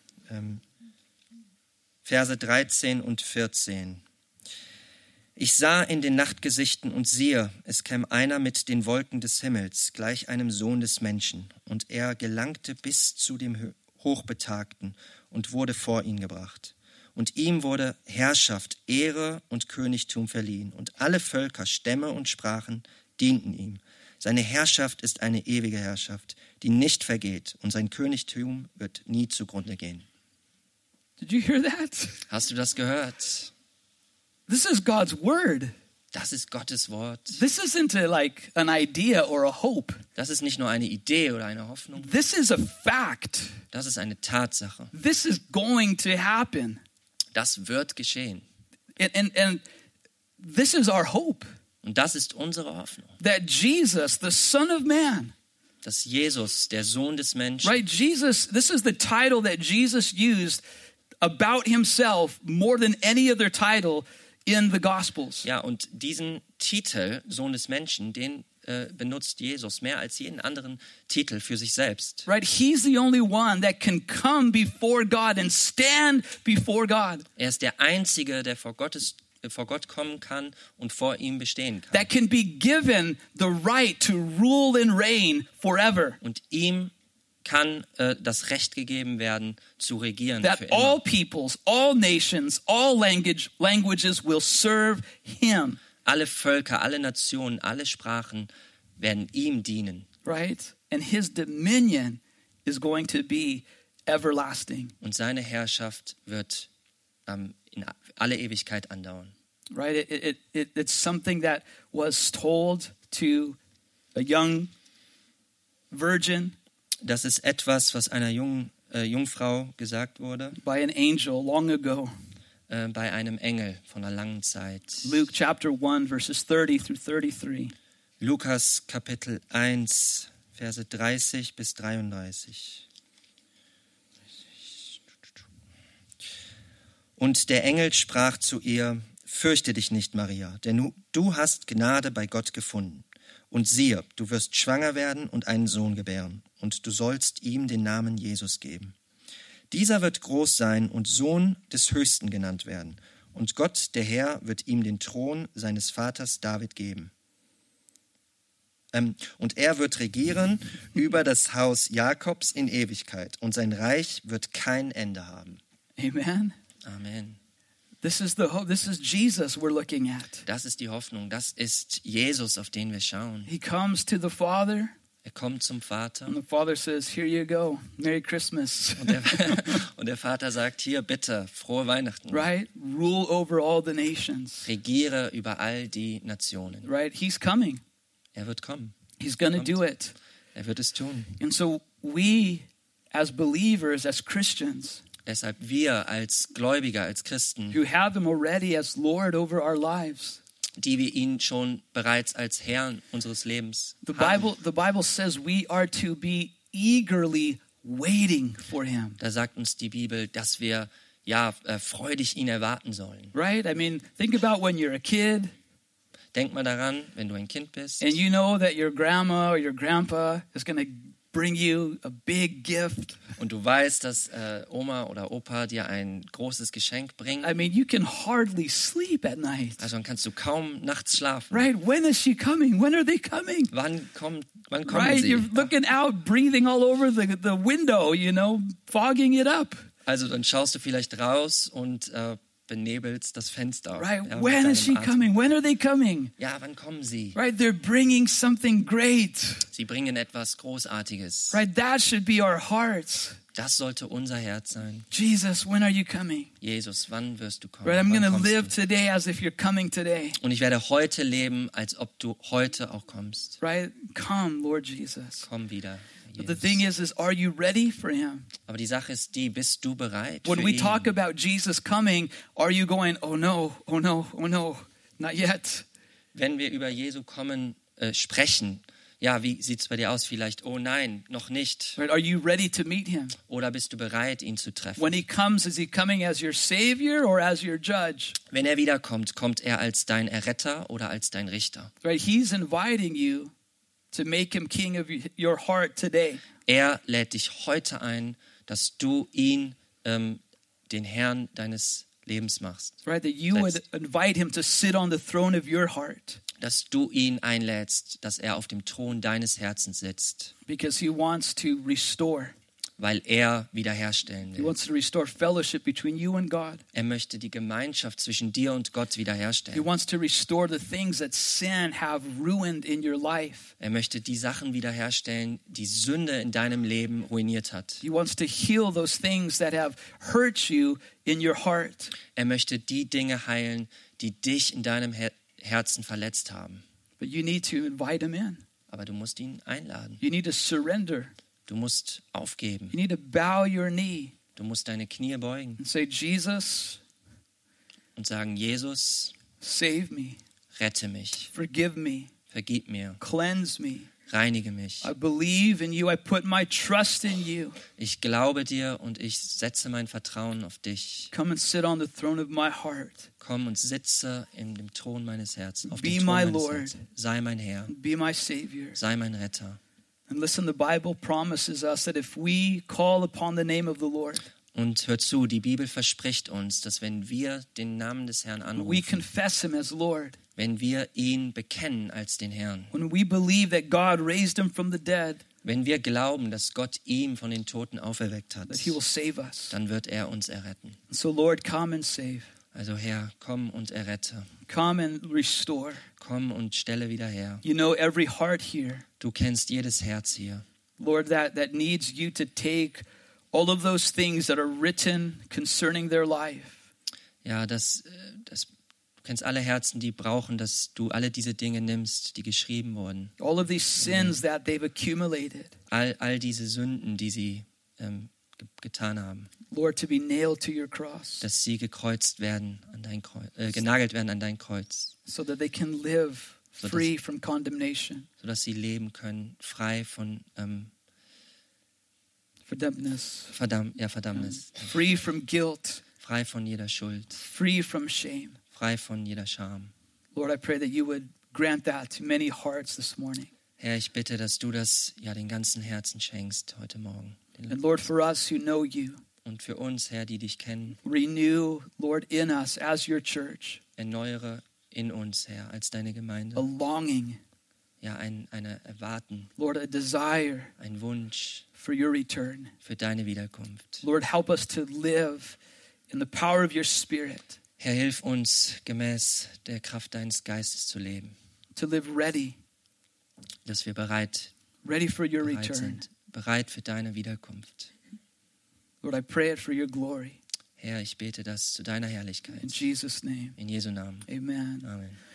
Speaker 2: Verse 13 und 14. Ich sah in den Nachtgesichten und siehe, es käme einer mit den Wolken des Himmels, gleich einem Sohn des Menschen. Und er gelangte bis zu dem Hochbetagten und wurde vor ihn gebracht. Und ihm wurde Herrschaft, Ehre und Königtum verliehen. Und alle Völker, Stämme und Sprachen dienten ihm. Seine Herrschaft ist eine ewige Herrschaft, die nicht vergeht. Und sein Königtum wird nie zugrunde gehen.
Speaker 1: Did you hear that?
Speaker 2: Hast du das gehört?
Speaker 1: This is God's word.
Speaker 2: Das ist Gottes Wort.
Speaker 1: This isn't like an idea or a hope.
Speaker 2: Das ist nicht nur eine Idee oder eine Hoffnung.
Speaker 1: This is a fact.
Speaker 2: Das ist eine Tatsache.
Speaker 1: This is going to happen.
Speaker 2: Das wird geschehen.
Speaker 1: And this is our hope.
Speaker 2: Und das ist unsere Hoffnung.
Speaker 1: That Jesus, the Son of Man,
Speaker 2: Dass Jesus, der Sohn des Menschen,
Speaker 1: right? Jesus, this is the title that Jesus used about himself more than any other title in the Gospels.
Speaker 2: ja, und diesen Titel, Sohn des Menschen, den benutzt Jesus mehr als jeden anderen Titel für sich selbst.
Speaker 1: Right? He's the only one that can come before God and stand before God.
Speaker 2: Er ist der Einzige, der vor Gott kommen kann und vor ihm bestehen kann.
Speaker 1: That can be given the right to rule and reign forever.
Speaker 2: Und ihm kann das Recht gegeben werden, zu regieren
Speaker 1: That
Speaker 2: für
Speaker 1: all
Speaker 2: immer.
Speaker 1: peoples, all nations, all languages will serve him.
Speaker 2: Alle Völker, alle Nationen, alle Sprachen werden ihm dienen.
Speaker 1: Right? And his dominion is going to be everlasting.
Speaker 2: Und seine Herrschaft wird in alle Ewigkeit andauern.
Speaker 1: Right? It's something that was told to a young virgin
Speaker 2: Das ist etwas, was einer Jungfrau gesagt wurde
Speaker 1: by an angel long ago.
Speaker 2: bei einem Engel von einer langen Zeit.
Speaker 1: Luke chapter 1 verses 30 through 33.
Speaker 2: Lukas Kapitel 1, Verse 30 bis 33. Und der Engel sprach zu ihr: Fürchte dich nicht, Maria, denn du hast Gnade bei Gott gefunden. Und siehe, du wirst schwanger werden und einen Sohn gebären, und du sollst ihm den Namen Jesus geben. Dieser wird groß sein und Sohn des Höchsten genannt werden. Und Gott, der Herr, wird ihm den Thron seines Vaters David geben. Und er wird regieren über das Haus Jakobs in Ewigkeit, und sein Reich wird kein Ende haben.
Speaker 1: Amen.
Speaker 2: Amen.
Speaker 1: This is the hope. This is Jesus we're looking at.
Speaker 2: Das ist die Hoffnung, das ist Jesus, auf den wir schauen.
Speaker 1: He comes to the Father,
Speaker 2: Er kommt zum Vater
Speaker 1: and the Father says, "Here you go. Merry Christmas."
Speaker 2: und der Vater sagt: Hier, bitte, frohe Weihnachten.
Speaker 1: Right? Rule over all the nations.
Speaker 2: Regiere über all die Nationen.
Speaker 1: Right? He's coming.
Speaker 2: Er wird kommen.
Speaker 1: He's going to
Speaker 2: Kommt.
Speaker 1: do it.
Speaker 2: Er wird es tun.
Speaker 1: And so we, as believers, as Christians,
Speaker 2: Deshalb wir als Gläubiger, als Christen,
Speaker 1: who have him already as Lord over our lives,
Speaker 2: die wir ihn schon bereits als Herrn unseres Lebens
Speaker 1: the
Speaker 2: haben.
Speaker 1: Bible says we are to be eagerly waiting for him.
Speaker 2: Da sagt uns die Bibel, dass wir freudig ihn erwarten sollen.
Speaker 1: Right? I mean, think about when you're a kid
Speaker 2: Denk mal daran, wenn du ein Kind bist
Speaker 1: and you know that your grandma or your grandpa is going to bring you a big gift.
Speaker 2: und du weißt, dass Oma oder Opa dir ein großes Geschenk bringen.
Speaker 1: I mean, you can hardly sleep at night.
Speaker 2: Also dann kannst du kaum nachts schlafen.
Speaker 1: Right? When is she coming? When are they coming?
Speaker 2: Wann kommen
Speaker 1: Right?
Speaker 2: sie?
Speaker 1: You're looking out, breathing all over the window, fogging it up.
Speaker 2: Also dann schaust du vielleicht raus und benebelst das Fenster.
Speaker 1: Right?
Speaker 2: Ja, mit
Speaker 1: When is she
Speaker 2: deinem Atem.
Speaker 1: coming? When are they coming?
Speaker 2: Ja, wann kommen sie?
Speaker 1: Right? They're bringing something great.
Speaker 2: Sie bringen etwas Großartiges.
Speaker 1: Right? That should be our hearts.
Speaker 2: Das sollte unser Herz sein.
Speaker 1: Jesus, when are you coming?
Speaker 2: Jesus, wann wirst du kommen?
Speaker 1: Right? I'm
Speaker 2: Wann
Speaker 1: going to
Speaker 2: kommst
Speaker 1: live
Speaker 2: du?
Speaker 1: today as if you're coming today.
Speaker 2: Und ich werde heute leben, als ob du heute auch kommst.
Speaker 1: Right? Come, Lord Jesus.
Speaker 2: Komm wieder,
Speaker 1: But the
Speaker 2: Jesus.
Speaker 1: thing is are you ready for him?
Speaker 2: Aber die Sache ist die, bist du bereit
Speaker 1: When
Speaker 2: für
Speaker 1: we
Speaker 2: ihn?
Speaker 1: talk about Jesus coming, are you going, oh no, oh no, oh no, not yet?
Speaker 2: Wenn wir über Jesu kommen sprechen, ja, wie sieht es bei dir aus? Vielleicht, oh nein, noch nicht.
Speaker 1: Right? Are you ready to meet him?
Speaker 2: Oder bist du bereit, ihn zu treffen?
Speaker 1: When he comes, is he coming as your savior or as your judge?
Speaker 2: Wenn er wiederkommt, kommt er als dein Erretter oder als dein Richter?
Speaker 1: Right? He's inviting you to make him king of your heart today.
Speaker 2: Er lädt dich heute ein, dass du ihn, den Herrn deines Lebens machst.
Speaker 1: Right? That you would invite him to sit on the throne of your heart
Speaker 2: Dass du ihn einlädst, dass er auf dem Thron deines Herzens sitzt,
Speaker 1: because he wants to restore.
Speaker 2: weil er wiederherstellen
Speaker 1: He
Speaker 2: will.
Speaker 1: wants to restore fellowship between you and God.
Speaker 2: Er möchte die Gemeinschaft zwischen dir und Gott
Speaker 1: He
Speaker 2: wiederherstellen.
Speaker 1: wants to restore the things that sin have ruined in your life.
Speaker 2: Er möchte die Sachen wiederherstellen, die Sünde in deinem Leben ruiniert hat.
Speaker 1: He wants to heal those things that have hurt you in your heart.
Speaker 2: Er möchte die Dinge heilen, die dich in deinem Herzen verletzt haben.
Speaker 1: But you need to invite him in.
Speaker 2: Aber du musst ihn einladen.
Speaker 1: You need to surrender.
Speaker 2: Du musst aufgeben.
Speaker 1: You need to bow your knee
Speaker 2: Du musst deine Knie beugen
Speaker 1: and say, Jesus,
Speaker 2: und sagen, Jesus,
Speaker 1: save me,
Speaker 2: rette mich,
Speaker 1: forgive me,
Speaker 2: vergib mir,
Speaker 1: cleanse me.
Speaker 2: reinige mich.
Speaker 1: I believe in you. I put my trust in you.
Speaker 2: Ich glaube dir und ich setze mein Vertrauen auf dich.
Speaker 1: Come and sit on the throne of my heart.
Speaker 2: Komm und sitze in dem Thron meines Herzens, auf
Speaker 1: Be
Speaker 2: dem Thron
Speaker 1: my
Speaker 2: meines
Speaker 1: Lord.
Speaker 2: Herzens. Sei mein Herr,
Speaker 1: Be my Savior.
Speaker 2: sei mein Retter.
Speaker 1: And listen, the Bible promises us that if we call upon the name of the Lord,
Speaker 2: Und hör zu, die Bibel verspricht uns, dass wenn wir den Namen des Herrn
Speaker 1: we
Speaker 2: anrufen,
Speaker 1: confess him as Lord,
Speaker 2: wenn wir ihn bekennen als den Herrn,
Speaker 1: when we believe that God raised him from the dead,
Speaker 2: wenn wir glauben, dass Gott ihn von den Toten auferweckt hat,
Speaker 1: that he will save us.
Speaker 2: dann wird er uns erretten.
Speaker 1: And so, Lord, come and save.
Speaker 2: Also Herr, komm und errette.
Speaker 1: Come and restore.
Speaker 2: Komm und stelle wieder her.
Speaker 1: You know every heart here,
Speaker 2: Du kennst jedes Herz hier.
Speaker 1: Lord, that needs you to take all of those things that are written concerning their life,
Speaker 2: Ja, du kennst alle Herzen, die brauchen, dass du alle diese Dinge nimmst, die geschrieben wurden.
Speaker 1: all of these sins that they've accumulated,
Speaker 2: All diese Sünden, die sie getan haben,
Speaker 1: Lord, to be nailed to your cross
Speaker 2: dass sie gekreuzt werden an dein Kreuz, genagelt werden an dein Kreuz,
Speaker 1: so that they can live free from condemnation,
Speaker 2: sodass sie leben können, frei von Verdammnis,
Speaker 1: free from guilt,
Speaker 2: frei von jeder Schuld,
Speaker 1: free from shame.
Speaker 2: frei von jeder Scham.
Speaker 1: Lord, I pray that you would grant that to many hearts this morning.
Speaker 2: Herr, ich bitte, dass du das den ganzen Herzen schenkst heute Morgen.
Speaker 1: And Lord, for us who know you,
Speaker 2: Und für uns, Herr, die dich kennen,
Speaker 1: renew, Lord, in us as your church,
Speaker 2: erneuere in uns, Herr, als deine
Speaker 1: a
Speaker 2: Gemeinde.
Speaker 1: longing,
Speaker 2: Ja, eine Erwarten,
Speaker 1: Lord, a desire
Speaker 2: ein Wunsch
Speaker 1: for your return.
Speaker 2: für deine Wiederkunft.
Speaker 1: Lord, help us to live in the power of your Spirit,
Speaker 2: Herr, hilf uns, gemäß der Kraft deines Geistes zu leben,
Speaker 1: to live ready
Speaker 2: dass wir bereit
Speaker 1: for your return.
Speaker 2: sind, bereit für deine Wiederkunft.
Speaker 1: Lord, I pray it for your glory.
Speaker 2: Herr, ich bete das zu deiner
Speaker 1: In
Speaker 2: Herrlichkeit.
Speaker 1: Jesus' name,
Speaker 2: In Jesu Namen.
Speaker 1: amen.
Speaker 2: Amen.